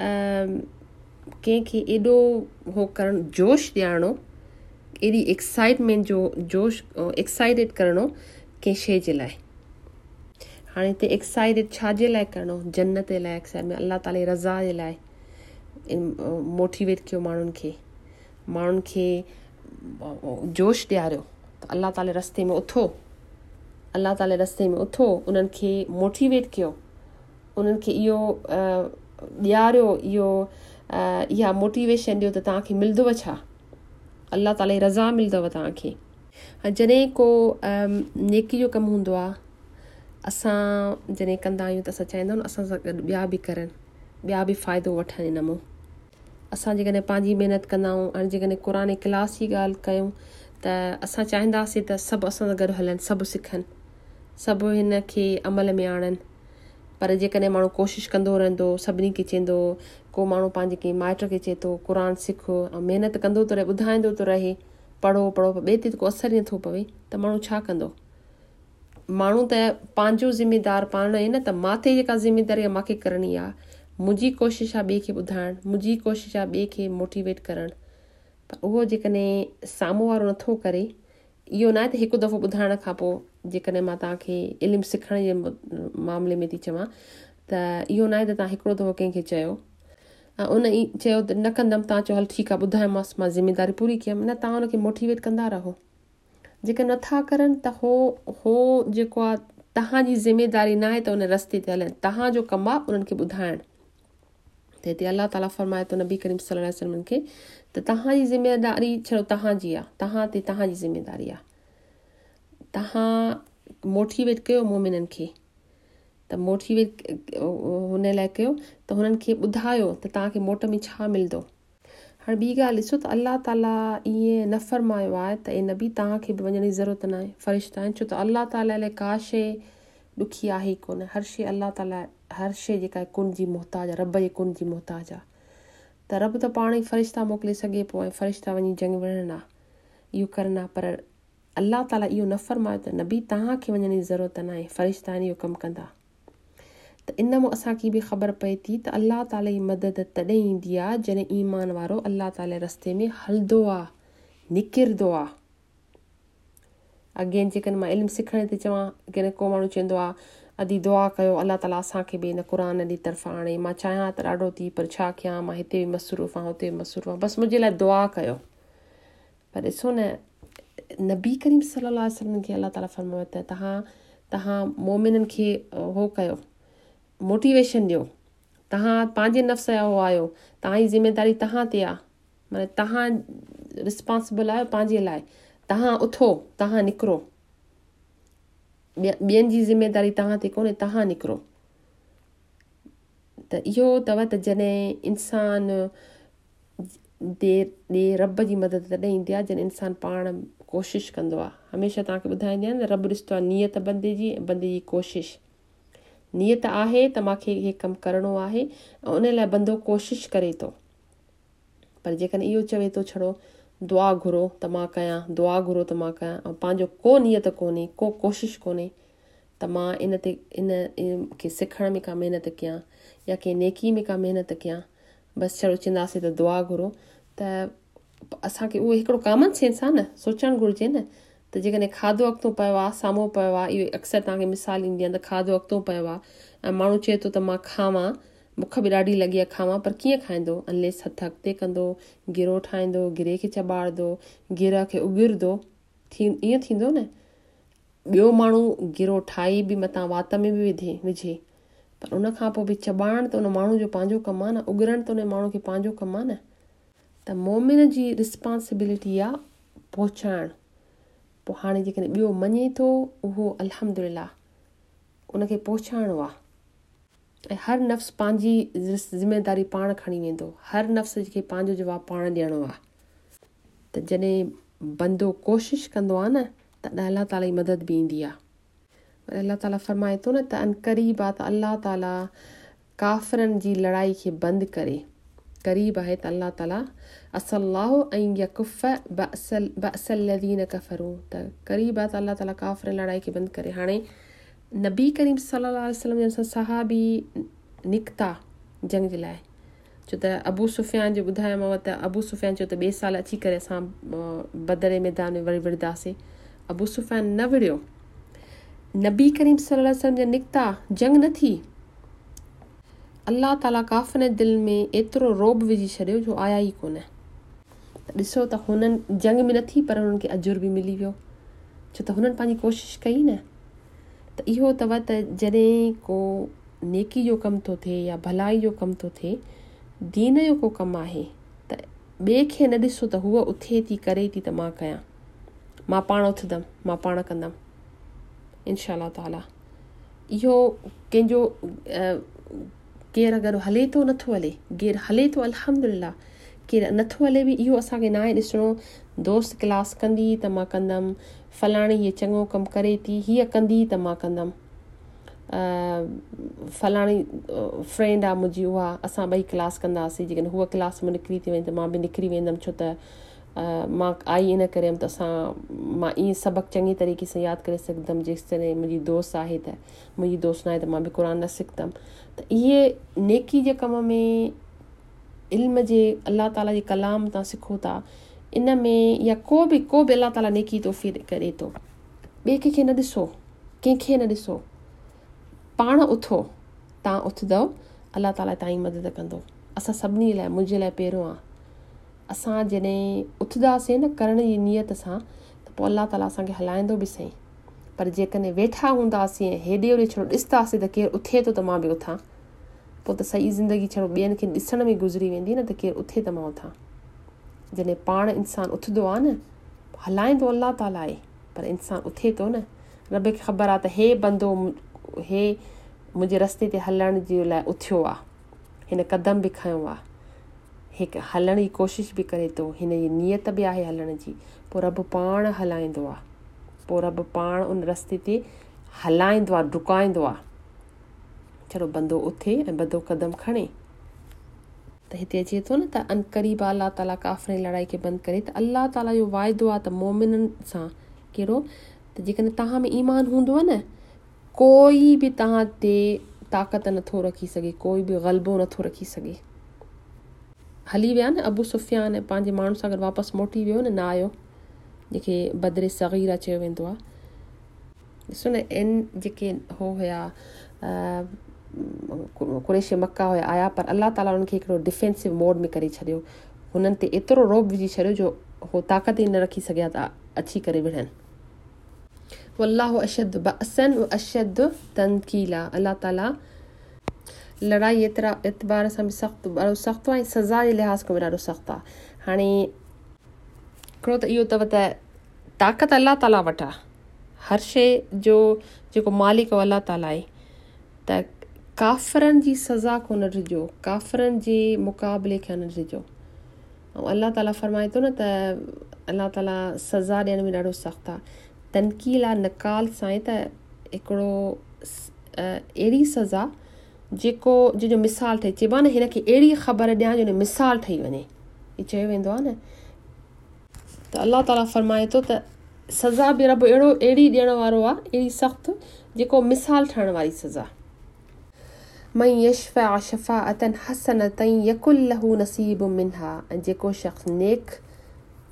S1: कंहिंखे एॾो हो करणु जोश ॾियारणो एॾी एक्साइटमेंट जो जोश एक्साइटेड करणो कंहिं शइ जे लाइ। हाणे हिते एक्साइटेड छाजे लाइ करणो जन्नत जे लाइ एक्साइटमेंट अलाह ताला जी रज़ा जे लाइ मोटिवेट कयो माण्हुनि खे माण्हुनि खे जोश ॾियारियो त अलाह ताला रस्ते में उथो अलाह ताला रस्ते में उथो उन्हनि खे मोटिवेट कयो उन्हनि खे इहो ॾियारियो इहो इहा मोटिवेशन ॾियो त तव्हांखे मिलंदव छा अलाह ताला जी रज़ा मिलंदव तव्हांखे। जॾहिं को नेकी जो कमु हूंदो आहे असां जॾहिं कंदा आहियूं त असां चाहींदा आहियूं न असां सां गॾु ॿिया बि करनि ॿिया बि फ़ाइदो वठनि इन मां। असां जेकॾहिं पंहिंजी महिनत कंदा आहियूं हाणे जेकॾहिं क़ुर क्लास जी ॻाल्हि कयूं त असां चाहींदासीं त सभु असां सां गॾु हलनि सभु सिखनि सभु हिन खे अमल में आणनि पर जेकॾहिं माण्हू कोशिशि कंदो रहंदो सभिनी खे चवंदो को माण्हू पंहिंजे कंहिं माइट खे चए थो क़ुर सिख ऐं महिनत कंदो थो रहे ॿुधाईंदो थो रहे पढ़ो पढ़ो ॿिए ते को असरु ई नथो पवे त माण्हू छा कंदो। माण्हू त पंहिंजो ज़िमेदार पाण आहे न त माथे जेका ज़िमेदारी आहे मूंखे करणी आहे मुंहिंजी कोशिशि आहे ॿिए खे ॿुधाइणु मुंहिंजी कोशिशि आहे ॿिए खे मोटिवेट करणु पर उहो जेकॾहिं साम्हूं वारो नथो करे इहो न आहे त हिकु दफ़ो ॿुधाइण खां पोइ जेकॾहिं मां तव्हांखे इल्मु सिखण जे मामले में थी चवां त इहो न आहे त तव्हां हिकिड़ो दफ़ो कंहिंखे चयो ऐं उन ई चयो त न कंदमि तव्हां चयो हल ठीकु आहे ॿुधायोमांसि मां ज़िमेदारी पूरी कयमि न तव्हां हुनखे मोटिवेट कंदा रहो जेके नथा करनि त हो हो जेको आहे तव्हांजी ज़िमेदारी न आहे त उन रस्ते ते हलनि तव्हांजो कमु आहे उन्हनि खे ॿुधाइणु त हिते अलाह ताला फरमाए थो नबी करीम सल्लल्लाहु अलैहि वसल्लम खे त तव्हांजी ज़िमेदारी छॾो तव्हांजी आहे तव्हां ते तव्हांजी ज़िमेदारी आहे तव्हां मोटिवेट कयो मोमिननि खे त मोटिवेट हुन लाइ कयो त हुननि खे ॿुधायो त तव्हांखे मोट में छा मिलंदो। हाणे ॿी ॻाल्हि ॾिसो त अलाह ताला ईअं न फरमायो आहे त इन बि तव्हांखे बि वञण जी ज़रूरत न आहे फ़रिश्ता आहिनि छो त अलाह ताला लाइ का शइ ॾुखी आहे ई कोन हर शइ अलाह ताला हर शइ जेका आहे कुन जी मोहताज आहे रब जे कुन जी मोहताज आहे त रब त पाण ई फ़रिश्ता मोकिले सघे पियो ऐं फ़रिश्ता वञी जंग विढ़नि आहे इहो करनि आहे पर अलाह ताला इहो न फरमायो त न बि तव्हांखे वञण जी ज़रूरत न आहे फ़रिश्ता आहिनि इहो कमु कंदा त इन मां असांखे बि ख़बर पए थी त अलाह ताला जी मदद तॾहिं ईंदी आहे जॾहिं ईमान वारो अलाह ताला रस्ते में हलंदो आहे निकिरंदो आहे। अॻे जेकॾहिं मां इल्मु सिखण ते चवां कॾहिं को माण्हू चवंदो आहे अदी दुआ कयो अलाह ताला असांखे बि हिन क़ुर जी तरफ़ां आणे मां चाहियां त ॾाढो थी पर छा कयां मां हिते बि मसरूफ़ आहियां हुते बि मसरूफ़ आहियां बसि मुंहिंजे लाइ दुआ कयो पर ॾिसो न नबी करीम सल्लल्लाहु अलैहि वसल्लम खे अलाह ताला फरमायो त तव्हां तव्हां मोमिननि खे हो कयो मोटिवेशन ॾियो तव्हां पंहिंजे नफ़्स जा हो आहियो तव्हांजी ज़िमेदारी तव्हां ते आहे माना तव्हां रिस्पॉन्सिबल आहियो पंहिंजे लाइ तव्हां उथो तव्हां निकिरो ॿियनि जी ज़िमेदारी तव्हां ते कोन्हे तव्हां निकिरो त इहो अथव त जॾहिं इंसान देर ॾे रब जी मदद तॾहिं ईंदी आहे जॾहिं इंसानु पाण कोशिशि कंदो आहे हमेशह तव्हांखे ॿुधाईंदी आहियां न रब ॾिसंदो आहे नियत बंदे जी ऐं बंदे जी कोशिशि नियत आहे त मूंखे इहे कमु करिणो आहे ऐं उन लाइ बंदो कोशिशि करे थो पर जेकॾहिं इहो चवे थो छड़ो दुआ घुरो त मां कयां दुआ घुरो त मां कयां ऐं पंहिंजो को नियत कोन्हे को कोशिशि कोन्हे त मां इन ते इन खे सिखण में का महिनत कयां या कंहिं नेकी में का महिनत कयां बसि छड़ो चवंदासीं त दुआ घुरो त असांखे उहो हिकिड़ो कॉमन सेंस आहे न सोचणु घुरिजे न त त जेकॾहिं खाधो अॻितो पियो आहे साम्हूं पियो आहे इहो अक्सर तव्हांखे मिसाल ईंदी आहे त खाधो अॻितो पियो आहे ऐं माण्हू चए थो त मां खावां बुख बि ॾाढी लॻी आहे खावां पर कीअं खाईंदो अनलेस हथु अॻिते कंदो गिरो ठाहींदो गिरे खे चॿाड़ंदो गिर खे उघिरंदो थी ईअं थींदो न ॿियो माण्हू गिरो ठाहे बि मथां वात में बि विझे विझे पर उन खां पोइ बि चॿाइण त उन माण्हू जो पंहिंजो कमु आहे न उघरण त उन माण्हू खे पंहिंजो कमु आहे न त मोमिन जी रिस्पॉन्सिबिलिटी आहे पहुचाइणु पोइ हाणे जेकॾहिं ॿियो मञे थो उहो अल्हम्दुलिल्लाह उनखे पहुचाइणो आहे ऐं हर नफ़्स पंहिंजी ज़िमेदारी पाण खणी वेंदो हर नफ़्स खे पंहिंजो जवाबु पाण ॾियणो आहे त जॾहिं बंदो कोशिशि कंदो आहे न तॾहिं अलाह ताला जी मदद बि ईंदी आहे अलाह ताला फरमाए थो न त अन क़रीब आहे त अलाह ताला काफ़िरनि जी लड़ाई खे बंदि करे क़रीब आहे त अलाह ताला असल्लाहु ऐं यकुफ़ बअसल बअसल लज़ीन कफ़रू त क़रीब आहे त अलाह ताला काफ़िरनि लड़ाई खे बंदि करे हाणे नबी करीम सल्लल्लाहु अलैहि वसल्लम जंहिं सां सहाबी निकिता जंग जे लाइ छो त अबू सुफ़ियान जो ॿुधायोमांव त अबू सुफ़ियान चयो त ॿिए साल अची करे असां बदर मैदान में वरी विढ़ंदासीं अबू सुफ़ियान न विढ़ियो नबी करीम सल्लल्लाहु अलैहि वसल्लम जा निकिता जंग न थी अल्लाह ताला काफ़िरनि दिलि में एतिरो रोब विझी छॾियो जो आया ई कोन त ॾिसो त हुननि जंग में न थी पर हुननि खे अजुर बि मिली वियो छो त हुननि पंहिंजी कोशिशि कई न त इहो अथव त जॾहिं को नेकी जो कमु थो थिए या भलाई जो कमु थो थिए दीन जो को कमु आहे त ॿिए खे न ॾिसो त हूअ उथे थी करे थी त मां कयां मां पाण उथंदमि मां पाण कंदमि इनशा अल्लाह ताला इहो कंहिंजो केरु अगरि हले थो नथो हले केरु हले थो अल्हम्दुलिल्लाह केरु नथो हले बि इहो असांखे न आहे ॾिसणो दोस्त क्लास कंदी त मां कंदमि फलाणी हीअ चङो कमु करे थी हीअ कंदी त मां कंदमि फलाणी फ्रेंड आहे मुंहिंजी उहा असां ॿई क्लास कंदासीं जेकॾहिं हूअ क्लास में निकिरी थी वञे त मां बि निकिरी वेंदमि छो त मां आई इन करे त असां मां ईअं सबक़ु चङी तरीक़े सां यादि करे सघंदमि जेसिताईं मुंहिंजी दोस्त आहे त मुंहिंजी दोस्त न आहे त मां बि क़ुर न सिखंदमि त इहे नेकी जे कम में इल्म जे अलाह ताला जे कलाम तव्हां सिखो था इन में या को बि को बि अलाह ताला नेकी तोहफ़ी करे थो ॿिए कंहिंखे न ॾिसो कंहिंखे न ॾिसो पाण उथो तव्हां उथंदव अलाह ताला तव्हांजी मदद कंदो असां सभिनी लाइ मुंहिंजे लाइ पहिरियों आहे असां जॾहिं उथंदासीं न करण जी नियत सां त पोइ अलाह ताला असांखे हलाईंदो बि सही पर जेकॾहिं वेठा हूंदासीं हेॾे होॾे छड़ो ॾिसंदासीं त केरु उथे थो त मां बि उथां पोइ त सही ज़िंदगी छड़ो ॿियनि खे ॾिसण में गुज़री वेंदी न त केरु उथे त मां उथां जॾहिं पाण इंसानु उथंदो आहे न हलाईंदो अलाह ताला आहे पर इंसानु उथे थो न रब खे ख़बर आहे त हे बंदो हे मुंहिंजे रस्ते ते हलण जे लाइ उथियो आहे हिन क़दम बि खयो आहे हिकु हलण जी कोशिशि बि करे थो हिन जी नियत बि आहे हलण जी पोइ रब पाण हलाईंदो आहे पोइ रब पाण उन रस्ते ते हलाईंदो आहे डुकाईंदो आहे छड़ो बंदो उथे ऐं बंदो क़दम खणे त हिते अचे थो न त अन क़रीब अलाह ताला काफ़िरनि लड़ाई खे बंदि करे त अलाह ताला जो वाइदो आहे त मोमिननि सां कहिड़ो त जेकॾहिं तव्हां में ईमान हूंदो आहे न कोई बि तव्हां ते ताक़त नथो रखी सघे कोई बि ग़लबो नथो रखी सघे हली विया न अबू सुफ़ियान पंहिंजे माण्हू सां गॾु वापसि मोटी वियो न न आयो जेके बदरे सग़ीरा चयो वेंदो आहे ॾिसो न इन जेके हो हुया कुरैश मक्का हुया आया पर अलाह ताला उन्हनि खे हिकिड़ो डिफेंसिव मोड में करे छॾियो हुननि ते एतिरो रोब विझी छॾियो जो हो ताक़त ई न रखी सघिया त अची करे विढ़नि वल्लाहु अशद बअसन व अशद तनकीला अलाह ताला लड़ाई एतिरा एतबार सां बि सख़्तु ॾाढो सख़्तु आहे ऐं सज़ा जे लिहाज़ खां बि ॾाढो सख़्तु आहे हाणे हिकिड़ो त इहो अथव त ताक़त अलाह ताला वटि आहे हर शइ जो जेको मालिक अलाह ताला आहे त काफ़िरनि जी सज़ा को न ॾिजो काफ़िरनि जे मुक़ाबले खे न ॾिजो ऐं अलाह ताला फरमाए थो न त अलाह ताला सज़ा ॾियण में ॾाढो सख़्तु आहे तनकील आहे नकाल सां त हिकिड़ो अहिड़ी सज़ा जेको जंहिंजो मिसाल ठहे चइबो आहे न हिनखे अहिड़ी ख़बर ॾियां जो मिसाल ठही वञे इहो चयो वेंदो आहे न त अलाह ताला फरमाए थो त सज़ा बि रब अहिड़ो अहिड़ी ॾियण वारो आहे अहिड़ी सख़्तु जेको मिसाल ठहण वारी सज़ा मई यशफ़ा शफ़ाअतन हसनतन यकुल लहू नसीब मिन्हा ऐं जेको शख़्स नेक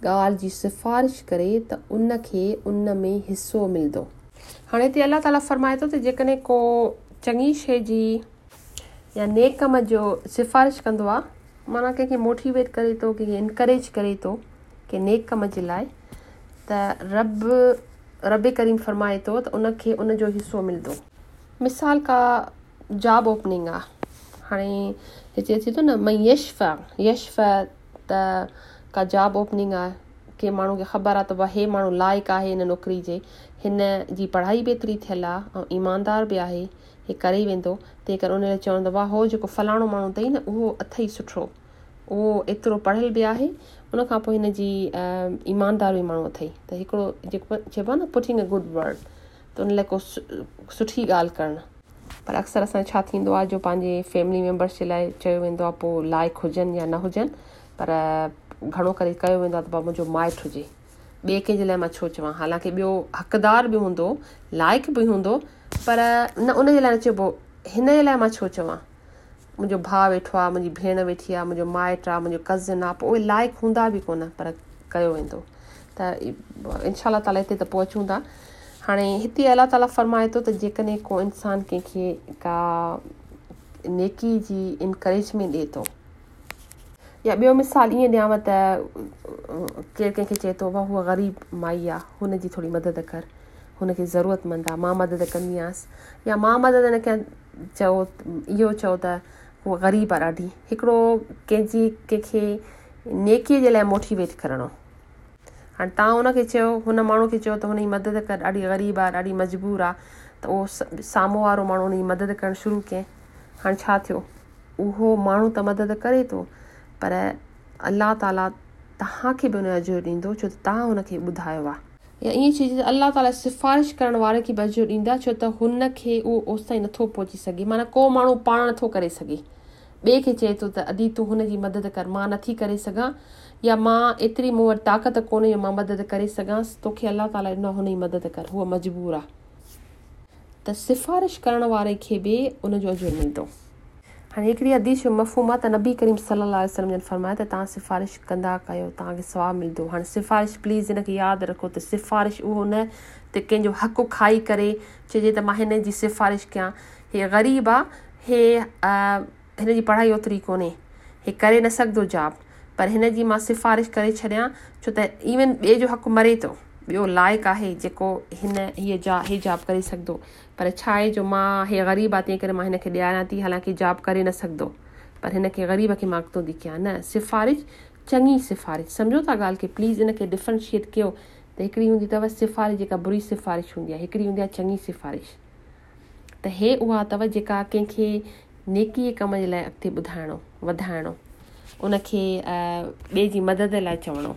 S1: ॻाल्हि जी सिफ़ारिश करे त उनखे उन में हिसो मिलंदो। हाणे हिते अलाह ताला फरमाए थो त जेकॾहिं को चङी शइ जी या नेक कम जो सिफ़ारिश कंदो आहे, माना कंहिंखे मोटिवेट करे थो, कंहिंखे इनकरेज करे थो के नेक कम जे लाइ, त रब रब करीम फरमाए थो त उनखे उनजो हिसो मिलंदो। मिसाल का जॉब ओपनिंग आहे, हाणे हिते अचे थो न मई यशफ़ा यशफ़ा त का जॉब ओपनिंग आहे, के माण्हू खे ख़बर आहे त भई हे माण्हू लाइक़ु आहे हिन नौकिरी जे, हिन जी पढ़ाई बि एतिरी थियल आहे ऐं ईमानदार बि आहे, हे करे वेंदो, तंहिं करे उन लाइ चवंदो वाह हो जेको फलाणो माण्हू अथई न उहो अथई सुठो, उहो एतिरो पढ़ियल बि आहे, उन खां पोइ हिन जी ईमानदार बि माण्हू अथई, त हिकिड़ो जेको चइबो आहे न पुटिंग अ गुड वर्ड, त उन लाइ को सुठी ॻाल्हि करणु। पर अक्सर असां छा थींदो आहे जो पंहिंजे फैमिली मेंबर्स जे लाइ चयो वेंदो आहे, पोइ लाइक़ु हुजनि या न हुजनि, पर घणो करे कयो वेंदो आहे त भाउ मुंहिंजो माइटु हुजे, ॿिए कंहिंजे लाइ मां छो चवां, हालांकि ॿियो हक़दार बि हूंदो, लाइक़ु बि हूंदो, पर न उन जे लाइ न चइबो हिन जे लाइ मां छो चवां, मुंहिंजो भाउ वेठो आहे, मुंहिंजी भेण वेठी आहे, मुंहिंजो माइटु आहे, मुंहिंजो कज़िन आहे, पोइ उहे लाइक़ु हूंदा बि कोन, पर कयो वेंदो। त इनशा अल्लाह ताला हिते त पहुचूं था। हाणे हिते अल्लाह ताला फरमाए थो त जेकॾहिं को इंसानु कंहिंखे का नेकी जी इनकरेजमेंट ॾिए थो, या ॿियो मिसाल ईअं ॾियांव त केरु कंहिंखे चए थो भाउ हूअ ग़रीब माई आहे, हुनजी थोरी मदद कर, हुनखे ज़रूरतमंद आहे, मां मदद कंदी आहियांसि, या मां मदद न कयां, चओ इहो चओ त हूअ ग़रीब आहे ॾाढी, हिकिड़ो कंहिंजी कंहिंखे नेकीअ जे लाइ मोटिवेट करणो। हाणे तव्हां हुनखे चयो, हुन माण्हू खे चयो त हुनजी मदद कर, ॾाढी ग़रीब आहे, ॾाढी मजबूर आहे, त उहो साम्हूं वारो माण्हू हुनजी मदद करणु शुरू कयईं। हाणे छा थियो, उहो माण्हू त मदद करे थो, पर अल्लाह ताला तव्हांखे बि हुन जो अजुर ॾींदो, छो त तव्हां हुनखे ॿुधायो आहे, या ईअं चइजे त अल्लाह ताला सिफ़ारिश करण वारे खे बि अजुर ॾींदा, छो त हुनखे उहो ओसि ताईं नथो पहुची सघे, माना को माण्हू पाण नथो करे सघे, ॿिए खे चए थो त अदी तूं हुनजी मदद कर, मां नथी करे सघां, या मां एतिरी मूं वटि ताक़त कोन्हे जो मां मदद करे सघांसि, तोखे अल्लाह ताला ॾिनो हुनजी मदद कर, हूअ मजबूर आहे, त सिफ़ारिश करण वारे खे बि उनजो अजुर मिलंदो। हाणे हिकिड़ी हदीस जो मफ़हूम आहे त नबी करीम सल्लल्लाहु अलैहि वसल्लम जन फरमाया त तव्हां सिफ़ारिश कंदा कयो, तव्हांखे सवाबु मिलंदो। हाणे सिफ़ारिश प्लीज़ हिनखे यादि रखो त सिफ़ारिश उहो न त कंहिंजो हक़ खाई करे चइजे त मां हिन जी सिफ़ारिश कयां, हे ग़रीब आहे, हे हिन जी पढ़ाई ओतिरी कोन्हे, हे करे न सघंदो जॉब, पर हिन जी मां सिफ़ारिश करे छॾियां, छो त इवन ॿिए जो हक़ मरे थो, ॿियो लाइक़ु आहे जेको हिन हीअ जा हीअ जॉब करे सघंदो, पर छा आहे जो मां हे ग़रीब आहे तंहिं करे मां हिनखे ॾियारां थी, हालांकि जॉब करे न सघंदो, पर हिनखे ग़रीब खे मां अॻितो थी कयां। न, सिफ़ारिश चङी सिफ़ारिश, सम्झो था ॻाल्हि खे, प्लीज़ हिनखे डिफरेंशिएट कयो त हिकिड़ी हूंदी अथव सिफ़ारिश जेका बुरी सिफ़ारिश हूंदी आहे, हिकिड़ी हूंदी आहे चङी सिफ़ारिश, त हे उहा अथव जेका कंहिंखे नेकीअ कम जे लाइ अॻिते ॿुधाइणो वधाइणो, उनखे ॿिए जी मदद लाइ चवणो।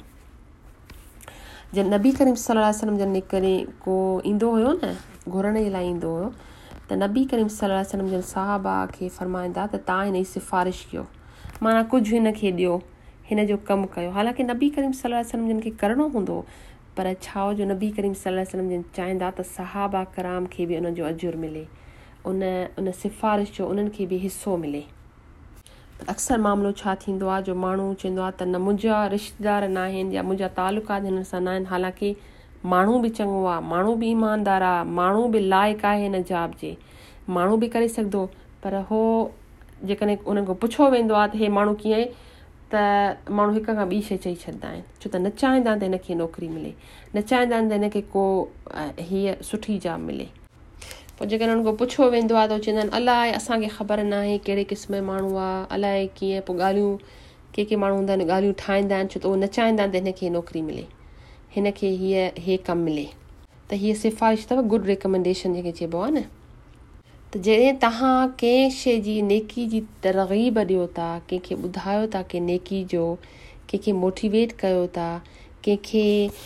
S1: जन नबी करीम सल्लल्लाहु अलैहि वसल्लम जन निकिरे को ईंदो हुयो न, घुरण जे लाइ ईंदो हुयो, त नबी करीम सल्लल्लाहु अलैहि वसल्लम जन साहबा खे फरमाईंदा त तव्हां हिन जी सिफ़ारिश कयो, माना कुझु हिनखे ॾियो, हिन जो कमु कयो, हालांकि नबी करीम सल्लल्लाहु अलैहि वसल्लम जन खे करिणो हूंदो, पर छा जो नबी करीम सल्लल्लाहु अलैहि वसल्लम जन चाहींदा त सहाबा कराम खे बि उनजो अजुर मिले, उन उन सिफ़ारिश जो उन्हनि खे बि हिसो मिले। अक्सर मामिलो छा थींदो आहे जो माण्हू चवंदो आहे त न मुंहिंजा रिश्तेदार न आहिनि या मुंहिंजा तालुकात हिन सां न आहिनि, हालांकि माण्हू बि चङो आहे, माण्हू बि ईमानदार आहे, माण्हू बि लाइक़ु आहे हिन जॉब जे, माण्हू बि करे सघंदो, पर हो जेकॾहिं उन्हनि खां पुछो वेंदो आहे त हे माण्हू कीअं आहे, त माण्हू हिक खां ॿी शइ चई छॾींदा आहिनि, छो त न चाहींदा आहिनि त हिनखे नौकिरी मिले, न चाहींदा आहिनि त हिनखे को हीअ सुठी जॉब मिले। पोइ जेकॾहिं उन्हनि खां पुछो वेंदो आहे त चवंदा आहिनि अलाए असांखे ख़बर न आहे कहिड़े क़िस्म जो माण्हू आहे, अलाए कीअं, पोइ ॻाल्हियूं के के माण्हू हूंदा आहिनि ॻाल्हियूं ठाहींदा आहिनि, छो त उहे न चाहींदा आहिनि त हिनखे नौकिरी मिले, हिनखे हीअ हे कमु मिले, त हीअ सिफ़ारिश अथव गुड रिकमेंडेशन जंहिंखे चइबो आहे न। त जॾहिं तव्हां कंहिं शइ जी नेकी जी तरग़ीब ॾियो था, कंहिंखे ॿुधायो था की नेकी जो, कंहिंखे मोटिवेट कयो था, कंहिंखे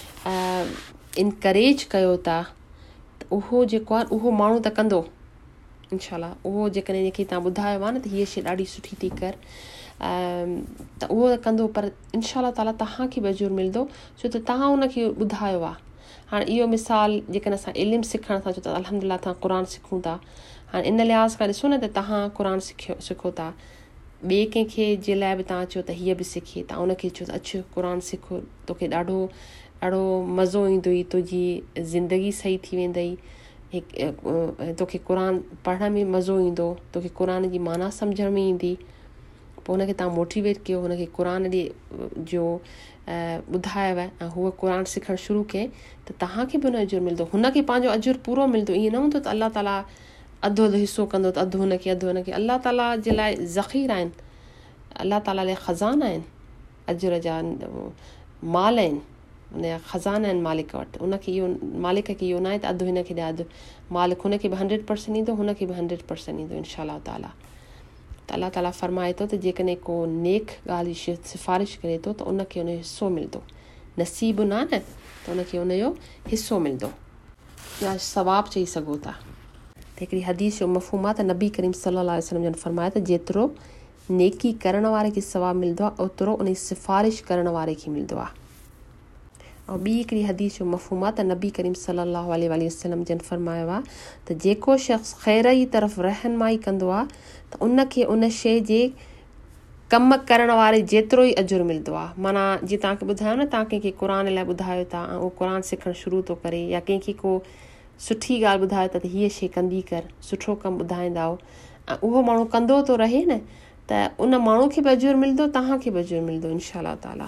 S1: इनकरेज कयो था, त उहो जेको आहे उहो माण्हू त कंदो इनशाला, उहो जेकॾहिं जंहिंखे तव्हां ॿुधायो आहे न त हीअ शइ ॾाढी सुठी थी कर, त उहो त कंदो, पर इनशा ताला तव्हांखे बि अजुर मिलंदो, छो त तव्हां हुनखे ॿुधायो आहे। हाणे इहो मिसाल जेकॾहिं असां इल्मु सिखण था, छो त अल्हम्दुलिल्लाह तव्हां क़ुर सिखूं था, हाणे इन लिहाज़ खां ॾिसो न त तव्हां क़ुर सिखियो सिखो था, ॿिए कंहिंखे जे लाइ बि तव्हां चयो त हीअ बि सिखे, तव्हां उनखे चयो त अचु क़ुर सिखो, तोखे ॾाढो ॾाढो मज़ो ईंदुई, तुंहिंजी ज़िंदगी सही थी वेंदई, हिकु तोखे क़ुर पढ़ण में मज़ो ईंदो, तोखे क़ुर जी माना सम्झण में ईंदी। पोइ हुनखे तव्हां मोटिवेट कयो, हुनखे क़ुर ॾे जो ॿुधायव ऐं हूअ क़ुर सिखणु शुरू कयईं त तव्हांखे बि हुन जो अजुरु मिलंदो, हुनखे पंहिंजो अजुरु पूरो मिलंदो। ईअं न हूंदो त अलाह ताला अधु अधु हिसो कंदो त अधु हुनखे अधु हुनखे। अलाह ताला जे लाइ ज़ख़ीर आहिनि, अलाह ताला लाइ ख़ज़ाना आहिनि, अजुर जा माल आहिनि, हुन जा ख़ज़ाना आहिनि मालिक वटि। उनखे इहो मालिक खे इहो न आहे त अधु हिनखे ॾिया, अधु मालिक हुनखे बि हंड्रेड परसेंट ईंदो, हुनखे बि हंड्रेड परसेंट ईंदो इनशा अलाह ताला। त अलाह ताला फरमाए थो त जेकॾहिं को नेक ॻाल्हि जी सिफ़ारिश करे थो त उनखे उनजो हिसो मिलंदो, नसीब न न त उनखे उनजो हिसो मिलंदो या सवाबु चई सघो था। त हिकिड़ी हदीस जो मफ़हूम आहे त नबी करीम सल्लल्लाहु अलैहि वसल्लम जन फरमाए त जेतिरो नेकी करण वारे खे सवाबु मिलंदो आहे ओतिरो उन जी सिफ़ारिश करण वारे खे मिलंदो आहे। ऐं ॿी हिकिड़ी हदीस जो मफ़हूम आहे त नबी करीम सल्लल्लाहु अलैहि वसल्लम जन फरमायो आहे त जेको शख़्स ख़ैर जी तरफ़ रहनुमाई कंदो आहे त उनखे उन शइ जे कमु करण वारे जेतिरो ई अजुरु मिलंदो आहे। माना जीअं तव्हांखे ॿुधायो न, तव्हां कंहिंखे क़ुर लाइ ॿुधायो था ऐं उहो क़ुर सिखणु शुरू थो करे, या कंहिंखे को सुठी ॻाल्हि ॿुधायो था त हीअ शइ कंदी कर, सुठो कमु ॿुधाईंदा ऐं उहो माण्हू कंदो थो रहे न, त उन माण्हू खे बि अजुरु मिलंदो, तव्हांखे बि अजुरु मिलंदो इनशा अलाह ताला।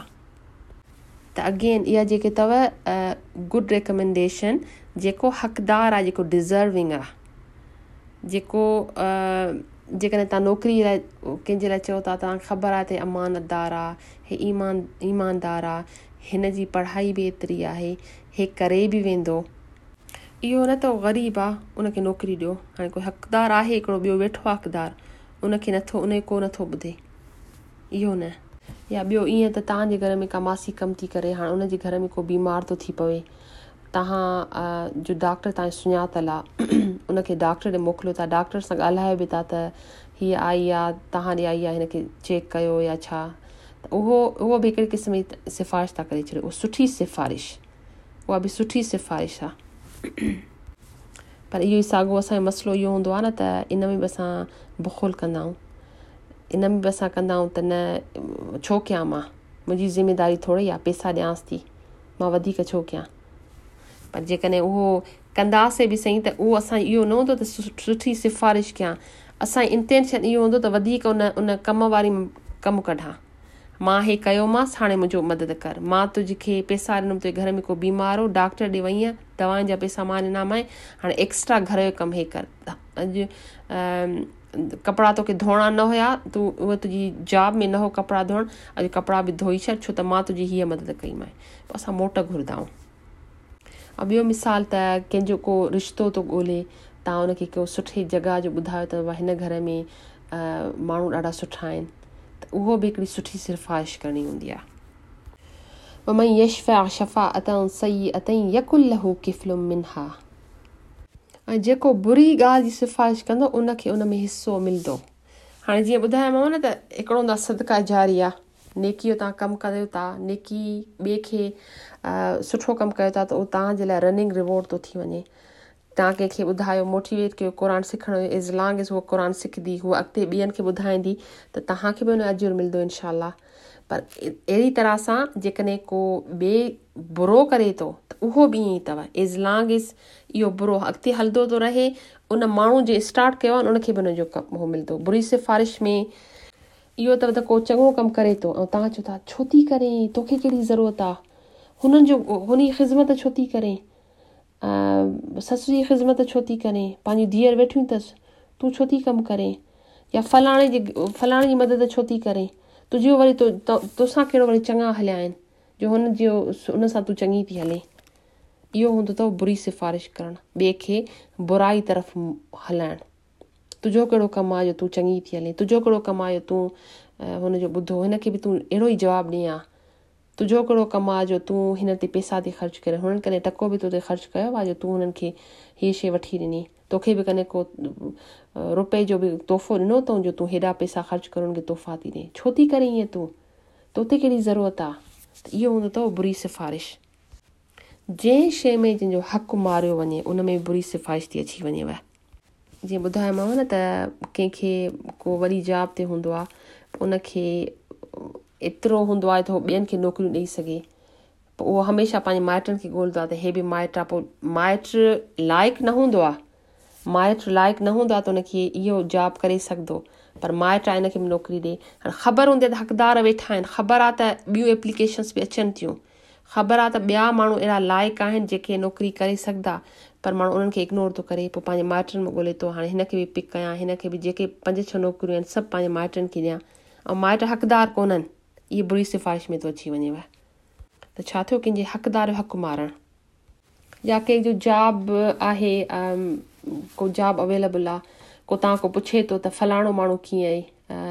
S1: त अगेन इहा जेके अथव गुड रिकमेंडेशन, जेको हक़दार आहे, जेको डिज़र्विंग आहे, जेको जेकॾहिं तव्हां नौकिरी लाइ कंहिंजे लाइ चओ था, तव्हांखे ख़बर आहे त अमानतदार आहे, हे ईमान ईमानदार आहे, हिन जी पढ़ाई बि एतिरी आहे, हे करे बि वेंदो, इहो न त ग़रीब आहे उनखे नौकिरी ॾियो। हाणे कोई हक़दार आहे हिकिड़ो ॿियो वेठो आहे हक़दार, उनखे नथो उन को नथो ॿुधे, इहो न। या ॿियो ईअं त तव्हांजे घर में का मासी कमु थी करे, हाणे उनजे घर में को बीमार थो थी पवे, तव्हां जो डॉक्टर तव्हांजो सुञातल आहे उनखे डॉक्टर ॾे मोकिलियो था, डॉक्टर सां ॻाल्हायो बि था त हीअ आई आहे तव्हां ॾे आई आहे, हिनखे चेक कयो या छा, त उहो उहो बि हिकिड़े क़िस्म जी सिफ़ारिश था करे छॾियो, उहा सुठी सिफ़ारिश, उहा बि सुठी सिफ़ारिश आहे। पर इहो ई साॻियो असांजो मसइलो इहो हूंदो आहे न त इन में बि असां बुख़ुल कंदा आहियूं, इन में बि असां कंदा आहियूं त न छो कयां, मां मुंहिंजी ज़िमेदारी थोरी आहे, पैसा ॾियांसि थी, मां वधीक छो कयां। पर जेकॾहिं उहो कंदासीं बि सही त उहो असां इहो न हूंदो त सुठी सिफ़ारिश कयां, असांजी इंटेंशन इहो हूंदो त वधीक उन उन कम वारी कमु कढां, मां हे कयोमांसि हाणे मुंहिंजो मदद कर, मां तुंहिंखे पैसा ॾिनमि, तुंहिंजे घर में को बीमार हो, डॉक्टर ॾे वई आहियां, दवाउनि जा पैसा मां ॾिनामांइ, हाणे एक्स्ट्रा घर जो कमु हे कर, अॼु कपिड़ा तोखे धोइणा न हुया, तूं उहो तुंहिंजी जॉब में न हो कपिड़ा धोइणु, अॼु कपिड़ा बि धोई छॾ छो त मां तुंहिंजी हीअ मदद कईमांइ। पोइ असां मोट घुरंदा आहियूं। ऐं ॿियो मिसाल त कंहिंजो को रिश्तो थो ॻोल्हे, तव्हां उनखे को सुठी जॻह जो ॿुधायो त हिन घर में माण्हू ॾाढा सुठा आहिनि, त उहो बि हिकिड़ी सुठी सिफ़ारिश करणी हूंदी आहे। वमन यशफ़अ शफ़ाअतन सय्यअतन यकुन लहू किफ़्लुम मिनहा, ऐं जेको बुरी ॻाल्हि जी सिफ़ारिश कंदो उनखे उन में हिसो मिलंदो। हाणे जीअं ॿुधायोमांव न त हिकिड़ो हूंदो आहे सदका जारी आहे, नेकी जो तव्हां कमु कयो था, नेकी ॿिए खे सुठो कमु कयो था त उहो तव्हांजे लाइ रनिंग रिवॉर्ड थो थी वञे। तव्हां कंहिंखे ॿुधायो, मोटिवेट कयो क़ुर सिखण जो, एज़ लॉन्ग एज़ उहो क़ुर सिखंदी, हूअ अॻिते ॿियनि खे ॿुधाईंदी त तव्हांखे बि हुन जो अजुरु मिलंदो इनशा अल्लाह। पर अहिड़ी तरह सां जेकॾहिं को ॿिए बुरो करे थो त उहो बि ईअं ई अथव, एज़ लॉन्ग एज़ इहो बुरो अॻिते हलंदो थो रहे, उन माण्हू जे स्टार्ट कयो आहे उनखे बि हुनजो कमु उहो मिलंदो। बुरी सिफ़ारिश में इहो अथव त को चङो कमु करे थो ऐं तव्हां चओ था छो थी करे, तोखे कहिड़ी ज़रूरत आहे, हुननि जो हुन जी ख़िदमत छो थी करे, सस जी ख़िदमत छो थी करे, पंहिंजी धीअर वेठियूं अथसि तूं छो थी कमु करे, या फलाणे जी फलाणे जी मदद छो थी करे, तुंहिंजो वरी तो तोसां कहिड़ो वरी चङा हलिया आहिनि जो हुन जो हुन सां तूं चङी थी हले। इहो हूंदो अथव बुरी सिफ़ारिश करणु, ॿिए खे बुराई तरफ़ हलाइणु। तुंहिंजो कहिड़ो कमु आहे जो तूं चङी थी हले, तुंहिंजो कहिड़ो कमु आहे जो तूं हुनजो ॿुधो, हिनखे बि तूं अहिड़ो ई जवाबु ॾियां, तुंहिंजो कहिड़ो कमु आहे जो तूं हिन ते पैसा थी ख़र्चु करे, हुननि कॾहिं टको बि तो ते ख़र्चु कयो आहे जो तूं हुननि खे हीअ शइ वठी ॾिनी, तोखे बि कॾहिं को रुपए जो बि तोहफ़ो ॾिनो अथऊं जो तूं हेॾा पैसा ख़र्चु करे हुननि खे तोहफ़ा थी ॾे, छो थी करे ईअं, तूं तोते कहिड़ी ज़रूरत आहे। त इहो हूंदो अथव बुरी सिफ़ारिश। जंहिं शइ में जंहिंजो हक़ु मारियो वञे उन में बुरी सिफ़ारिश थी अची वञेव। जीअं ॿुधायोमांव न त कंहिंखे को वॾी जॉब ते हूंदो आहे उनखे एतिरो हूंदो आहे त उहो ॿियनि खे नौकरियूं ॾेई सघे, पोइ उहो हमेशह पंहिंजे माइटनि खे ॻोल्हंदो आहे त हे बि माइटु आहे। पोइ माइटु लाइक़ु न हूंदो आहे, माइटु लाइक़ु न हूंदो आहे त उनखे इहो जॉब करे सघंदो, पर माइटु आहे इनखे बि नौकरी ॾे। हाणे ख़बर हूंदी आहे त हक़दार वेठा आहिनि, ख़बर आहे त ॿियूं एप्लीकेशन्स बि अचनि थियूं, ख़बर आहे त ॿिया माण्हू अहिड़ा लाइक़ु आहिनि जेके नौकरी करे सघंदा, पर माण्हू उन्हनि खे इग्नोर थो करे, पोइ पंहिंजे माइटनि में ॻोल्हे थो हाणे हिनखे बि पिक कयां, हिनखे बि जेके पंज छह नौकरियूं आहिनि सभु पंहिंजे माइटनि खे ॾियां, ऐं माइट हक़दार कोन्हनि, इहे बुरी सिफ़ारिश में थो अची वञेव। त छा थियो, कंहिंजे हक़दार जो हक़ु मारणु, या कंहिंजो जॉब आहे, को जॉब अवेलेबल आहे, को तव्हां को पुछे थो त फलाणो माण्हू कीअं आहे,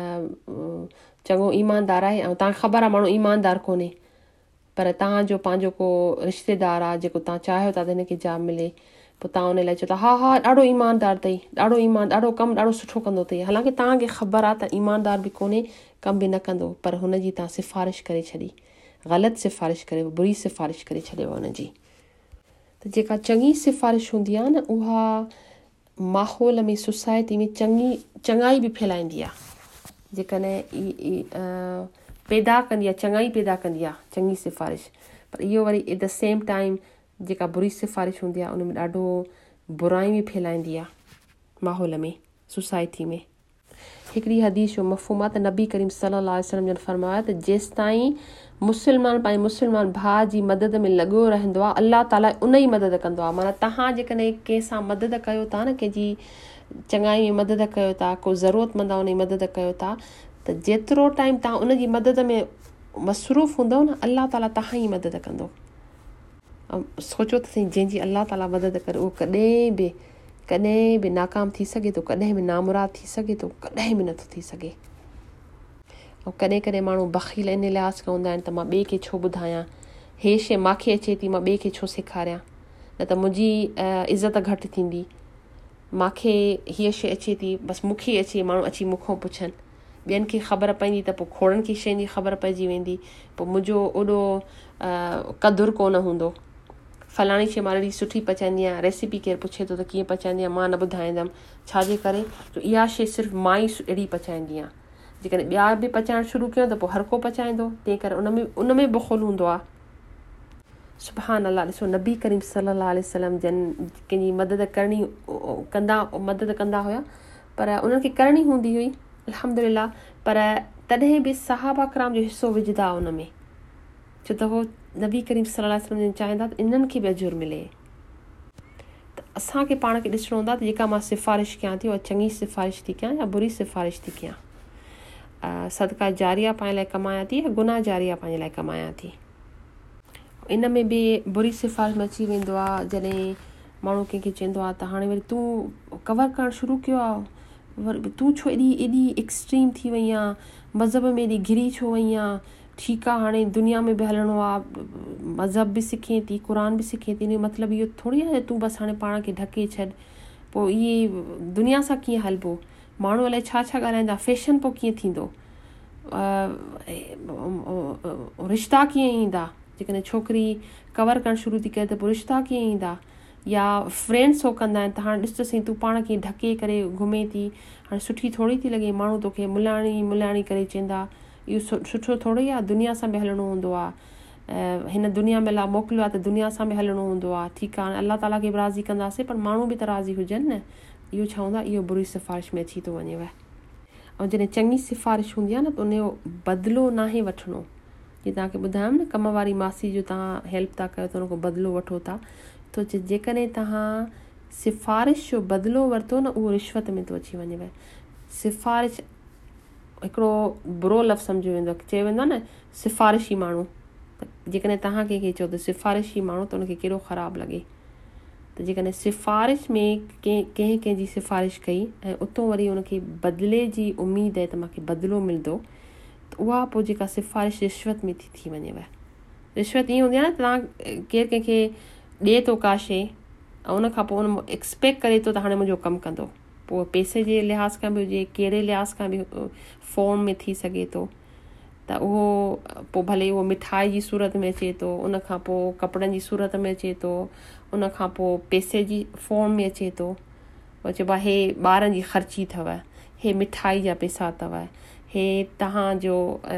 S1: चङो ईमानदार आहे, ऐं तव्हांखे ख़बर आहे माण्हू ईमानदार कोन्हे, पर तव्हांजो पंहिंजो को रिश्तेदार आहे जेको तव्हां चाहियो था त हिनखे जॉब मिले, पोइ तव्हां उन लाइ चओ था हा हा ॾाढो ईमानदार अथई, ॾाढो ईमान ॾाढो कमु ॾाढो सुठो कंदो अथई, हालांकि तव्हांखे ख़बर आहे त ईमानदार बि कोन्हे, कमु बि न कंदो, पर हुनजी तव्हां सिफ़ारिश करे छॾी, ग़लति सिफ़ारिश करे, बुरी सिफ़ारिश करे छॾियव हुनजी। त जेका चङी सिफ़ारिश हूंदी आहे न, उहा माहौल में सोसाइटी में चङी चङाई बि फैलाईंदी आहे, जेकॾहिं पैदा कंदी आहे, चङाई पैदा कंदी आहे चङी सिफ़ारिश, पर इहो worry at the same time जेका बुरी सिफ़ारिश हूंदी आहे उन में ॾाढो बुराई बि फैलाईंदी आहे माहौल में, सोसाइटी में। हिकिड़ी हदीस जो मफ़हूम आहे त नबी करीम सल्लल्लाहु अलैहि वसल्लम जन फरमाया त जेसिताईं मुस्लमान पंहिंजे मुस्लमान भाउ जी मदद में लॻो रहंदो आहे, अल्लाह ताला उन ई मदद कंदो आहे। माना तव्हां जेकॾहिं कंहिंसां मदद कयो था न, कंहिंजी चङाई में मदद कयो था, को ज़रूरतमंद आहे उन जी मदद कयो था, त जेतिरो टाइम तव्हां उनजी मदद में मसरूफ़ हूंदव न, अल्लाह ताला तव्हां जी मदद कंदो। ऐं सोचो त सही, जंहिंजी अल्लाह ताला मदद करे उहो कॾहिं बि कॾहिं बि नाकाम थी सघे थो, कॾहिं बि नामुराद थी सघे थो, कॾहिं बि नथो थी सघे। ऐं कॾहिं कॾहिं माण्हू बख़ील इन लिहाज़ खां हूंदा आहिनि त मां ॿिए खे छो ॿुधायां, हे शइ मूंखे अचे थी मां ॿिए खे छो सेखारियां, न त मुंहिंजी इज़त घटि थींदी, मूंखे हीअ शइ अचे थी बसि मूंखे अचे, माण्हू अची मूंखां पुछनि, ॿियनि खे ख़बर पवंदी त पोइ खोड़नि खे शयुनि जी ख़बर पइजी वेंदी, पोइ मुंहिंजो ओॾो क़दुरु कोन हूंदो। फलाणी शइ मां ॾाढी सुठी पचाईंदी आहियां, रेसिपी केरु पुछे थो त कीअं पचाईंदी आहियां, मां न ॿुधाईंदमि, छाजे करे जो इहा शइ सिर्फ़ु मां ई अहिड़ी पचाईंदी आहियां। जेकॾहिं ॿिया बि पचाइणु शुरू कयो त पोइ हर को पचाईंदो, तंहिं करे उन में उन में बुख़ुल हूंदो आहे। सुभान अल्लाह, ॾिसो नबी करीम सल्लल्लाहु अलैहि वसल्लम जन कंहिंजी मदद करणी कंदा मदद कंदा हुया, पर उन्हनि खे करणी हूंदी हुई अल्हम्दुलिल्लाह, पर तॾहिं बि सहाबा कराम जो हिसो विझंदा उन में, छो त उहो नबी करीम सल्लल्लाहु अलैहि वसल्लम चाहींदा त इन्हनि खे बि अजुर मिले। त असांखे पाण खे ॾिसणो हूंदो आहे त जेका मां सिफ़ारिश कयां थी उहा चङी सिफ़ारिश थी कयां या बुरी सिफ़ारिश थी कयां, सदका जारिया पंहिंजे लाइ कमायां थी या गुनाह जारिया पंहिंजे लाइ कमायां थी। इन में बि बुरी सिफ़ारिश में अची वेंदो आहे जॾहिं माण्हू कंहिंखे चवंदो आहे त हाणे वरी तूं कवर करणु शुरू कयो आहे, वरी तूं छो एॾी एॾी एक्सट्रीम थी वई आहे, मज़हब में एॾी घिरी छो वई आहे, ठीकु आहे हाणे दुनिया में बि हलणो आहे, मज़हब बि सिखे थी, क़ुर बि सिखे थी, इन जो मतिलबु इहो थोरी आहे तूं बसि हाणे पाण खे ढके छॾ, पोइ इहे दुनिया सां कीअं हलबो, माण्हू अलाए छा छा ॻाल्हाईंदा, फैशन पोइ कीअं थींदो, रिश्ता कीअं ईंदा, जेकॾहिं छोकिरी कवर करणु शुरू थी करे त पोइ रिश्ता कीअं ईंदा, या फ्रेंड्स हो कंदा आहिनि त हाणे ॾिस त सही तूं पाण खे ढके करे घुमे थी, हाणे सुठी थोरी थी लॻे, माण्हू तोखे मुलाणी मुलाणी करे चवंदा, इहो सुठो थोरी आहे, दुनिया सां बि हलणो हूंदो आहे, हिन दुनिया में अलाह मोकिलियो आहे त दुनिया सां बि हलणो हूंदो आहे, ठीकु आहे हाणे अल्लाह ताला खे बि राज़ी कंदासीं, पर माण्हू बि त राज़ी हुजनि न, इहो छा हूंदो आहे, इहो बुरी सिफ़ारिश में अची थो वञेव। ऐं जॾहिं चङी सिफ़ारिश हूंदी आहे न त उनजो बदिलो नाहे वठिणो, जीअं तव्हांखे ॿुधायमि न कम वारी मासी जो तव्हां हेल्प था कयो त उनखां बदिलो वठो था, त जेकॾहिं तव्हां सिफ़ारिश जो बदिलो वरितो न उहो रिश्वत में थो अची वञेव। सिफ़ारिश हिकिड़ो बुरो लफ़्ज़ सम्झो वेंदो आहे, चयो वेंदो आहे न सिफ़ारिशी माण्हू, त जेकॾहिं तव्हां कंहिंखे चओ त सिफ़ारिशी माण्हू त उनखे कहिड़ो ख़राबु लॻे, त जेकॾहिं सिफ़ारिश में कंहिं कंहिं कंहिंजी सिफ़ारिश कई ऐं उतां वरी उनखे बदिले जी उमेदु आहे त मूंखे बदिलो मिलंदो, त उहा पोइ जेका सिफ़ारिश रिश्वत में थी थी वञेव। रिश्वत ईअं हूंदी आहे न, तव्हां केरु कंहिंखे ॾिए थो का शइ ऐं उनखां पोइ उन एक्सपेक्ट करे थो त हाणे मुंहिंजो कमु कंदो, पोइ पैसे जे लिहाज़ खां बि हुजे, कहिड़े लिहाज़ खां बि फॉर्म में थी सघे थो, त उहो पोइ भले उहो मिठाई जी सूरत में अचे थो, उनखां पोइ कपिड़नि जी सूरत में अचे थो, उनखां पोइ पैसे जी फॉर्म में अचे थो, उहो चइबो आहे हे ॿारनि जी ख़र्ची अथव, हे मिठाई जा पैसा अथव, हे तव्हांजो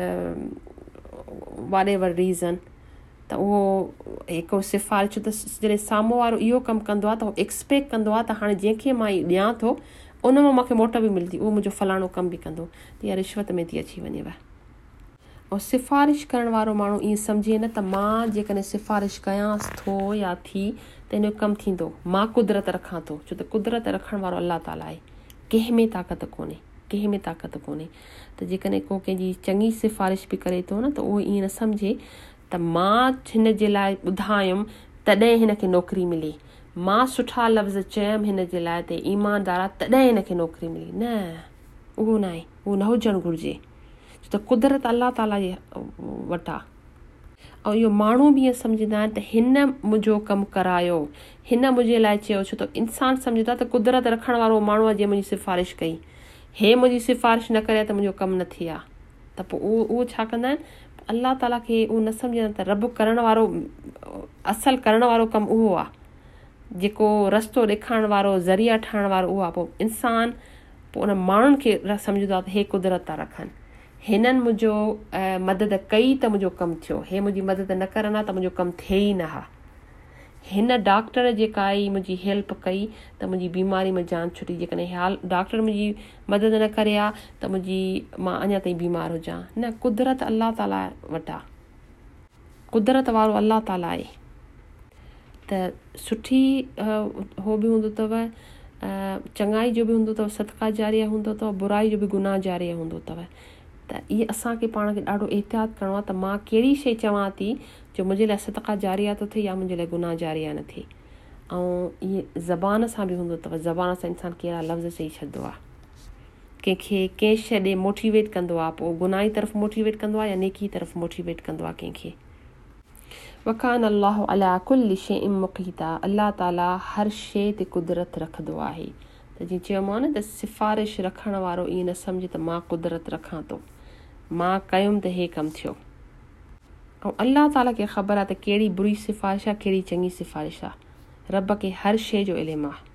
S1: वाट एवर रीज़न। त उहो हिकु सिफ़ारिश, त जॾहिं साम्हूं वारो इहो कमु कंदो आहे त उहो एक्सपेक्ट कंदो आहे त हाणे जंहिंखे मां इहो ॾियां थो उन मां मूंखे मोट बि मिलंदी, उहो मुंहिंजो फलाणो कमु बि कंदो, त इहा रिश्वत में थी अची वञेव। ऐं सिफ़ारिश करण वारो माण्हू ईअं सम्झे न त मां जेकॾहिं सिफ़ारिश कयांसि थो या थी त हिन जो कमु थींदो, मां कुदरत रखां थो, छो त कुदरत रखण वारो अलाह ताला आहे, कंहिं में ताक़त कोन्हे, कंहिं में ताक़त कोन्हे। त जेकॾहिं को कंहिंजी चङी सिफ़ारिश बि करे थो न त उहो ईअं न सम्झे त मां हिन जे लाइ ॿुधायुमि तॾहिं हिनखे नौकिरी मिली, मां सुठा लफ़्ज़ चयमि हिन जे लाइ त ईमानदार आहे तॾहिं हिनखे नौकिरी मिली, न, उहो न आहे, उहो न हुजणु घुरिजे, छो त कुदरत अलाह ताला जे वटि आहे। ऐं इहो माण्हू बि ईअं सम्झंदा आहिनि त हिन मुंहिंजो कमु करायो, हिन मुंहिंजे लाइ चयो, छो त इंसानु सम्झंदो आहे त कुदरत रखण वारो माण्हू आहे जंहिं मुंहिंजी सिफ़ारिश कई, हे मुंहिंजी सिफ़ारिश न करे त मुंहिंजो कमु न थिए, त पोइ उहो उहो छा कंदा आहिनि, अलाह ताला खे उहो न सम्झंदा त रब करण वारो, असलु करण वारो कमु उहो आहे, जेको रस्तो ॾेखारण वारो, ज़रिया ठाहिण वारो उहो आहे। पोइ इंसानु पोइ उन माण्हुनि खे सम्झंदो आहे त हे कुदरत था रखनि, हिननि मुंहिंजो मदद कई त मुंहिंजो कमु थियो, हे मुंहिंजी मदद न करनि हा त मुंहिंजो कमु थिए ई न हा, हिन डॉक्टर जेका आई मुंहिंजी हेल्प कई त मुंहिंजी बीमारी में जान छुटी, जेकॾहिं हाल डॉक्टर मुंहिंजी मदद न करे हा त मुंहिंजी मां अञा ताईं बीमार हुजां, न, कुदरत अलाह ताला वटि आहे, कुदरत वारो अलाह ताला आहे। त सुठी हो बि हूंदो अथव, चङाई जो बि हूंदो अथव, सदका जारिया हूंदो अथव, बुराई जो बि गुनाह जारिया हूंदो अथव। त इहे असांखे पाण खे ॾाढो एहतियात करिणो आहे त मां कहिड़ी शइ चवां थी जो मुंहिंजे लाइ सदका जारिया थो थिए या मुंहिंजे लाइ गुनाह जारिया न थिए। ऐं इहे ज़बान सां बि हूंदो अथव, ज़बान सां इंसानु कहिड़ा लफ़्ज़ चई छॾंदो आहे, कंहिंखे कंहिं शइ ॾे मोटिवेट कंदो आहे, पोइ गुनाह तरफ़ मोटिवेट कंदो आहे या नेकी तरफ़ मोटिवेट कंदो आहे कंहिंखे। वकान अल्लाहु अला कुल्लि शैइन मुक़ीता, अल्लाह ताला हर शइ ते कुदरत रखंदो आहे। त जीअं चयोमांव न त सिफ़ारिश रखण वारो ईअं न सम्झे त मां कुदरत रखां थो, मां कयुमि त हे कमु थियो। ऐं अल्लाह ताला खे ख़बर आहे त कहिड़ी बुरी सिफ़ारिश आहे, कहिड़ी चङी सिफ़ारिश आहे, रब खे हर शइ जो इल्मु आहे।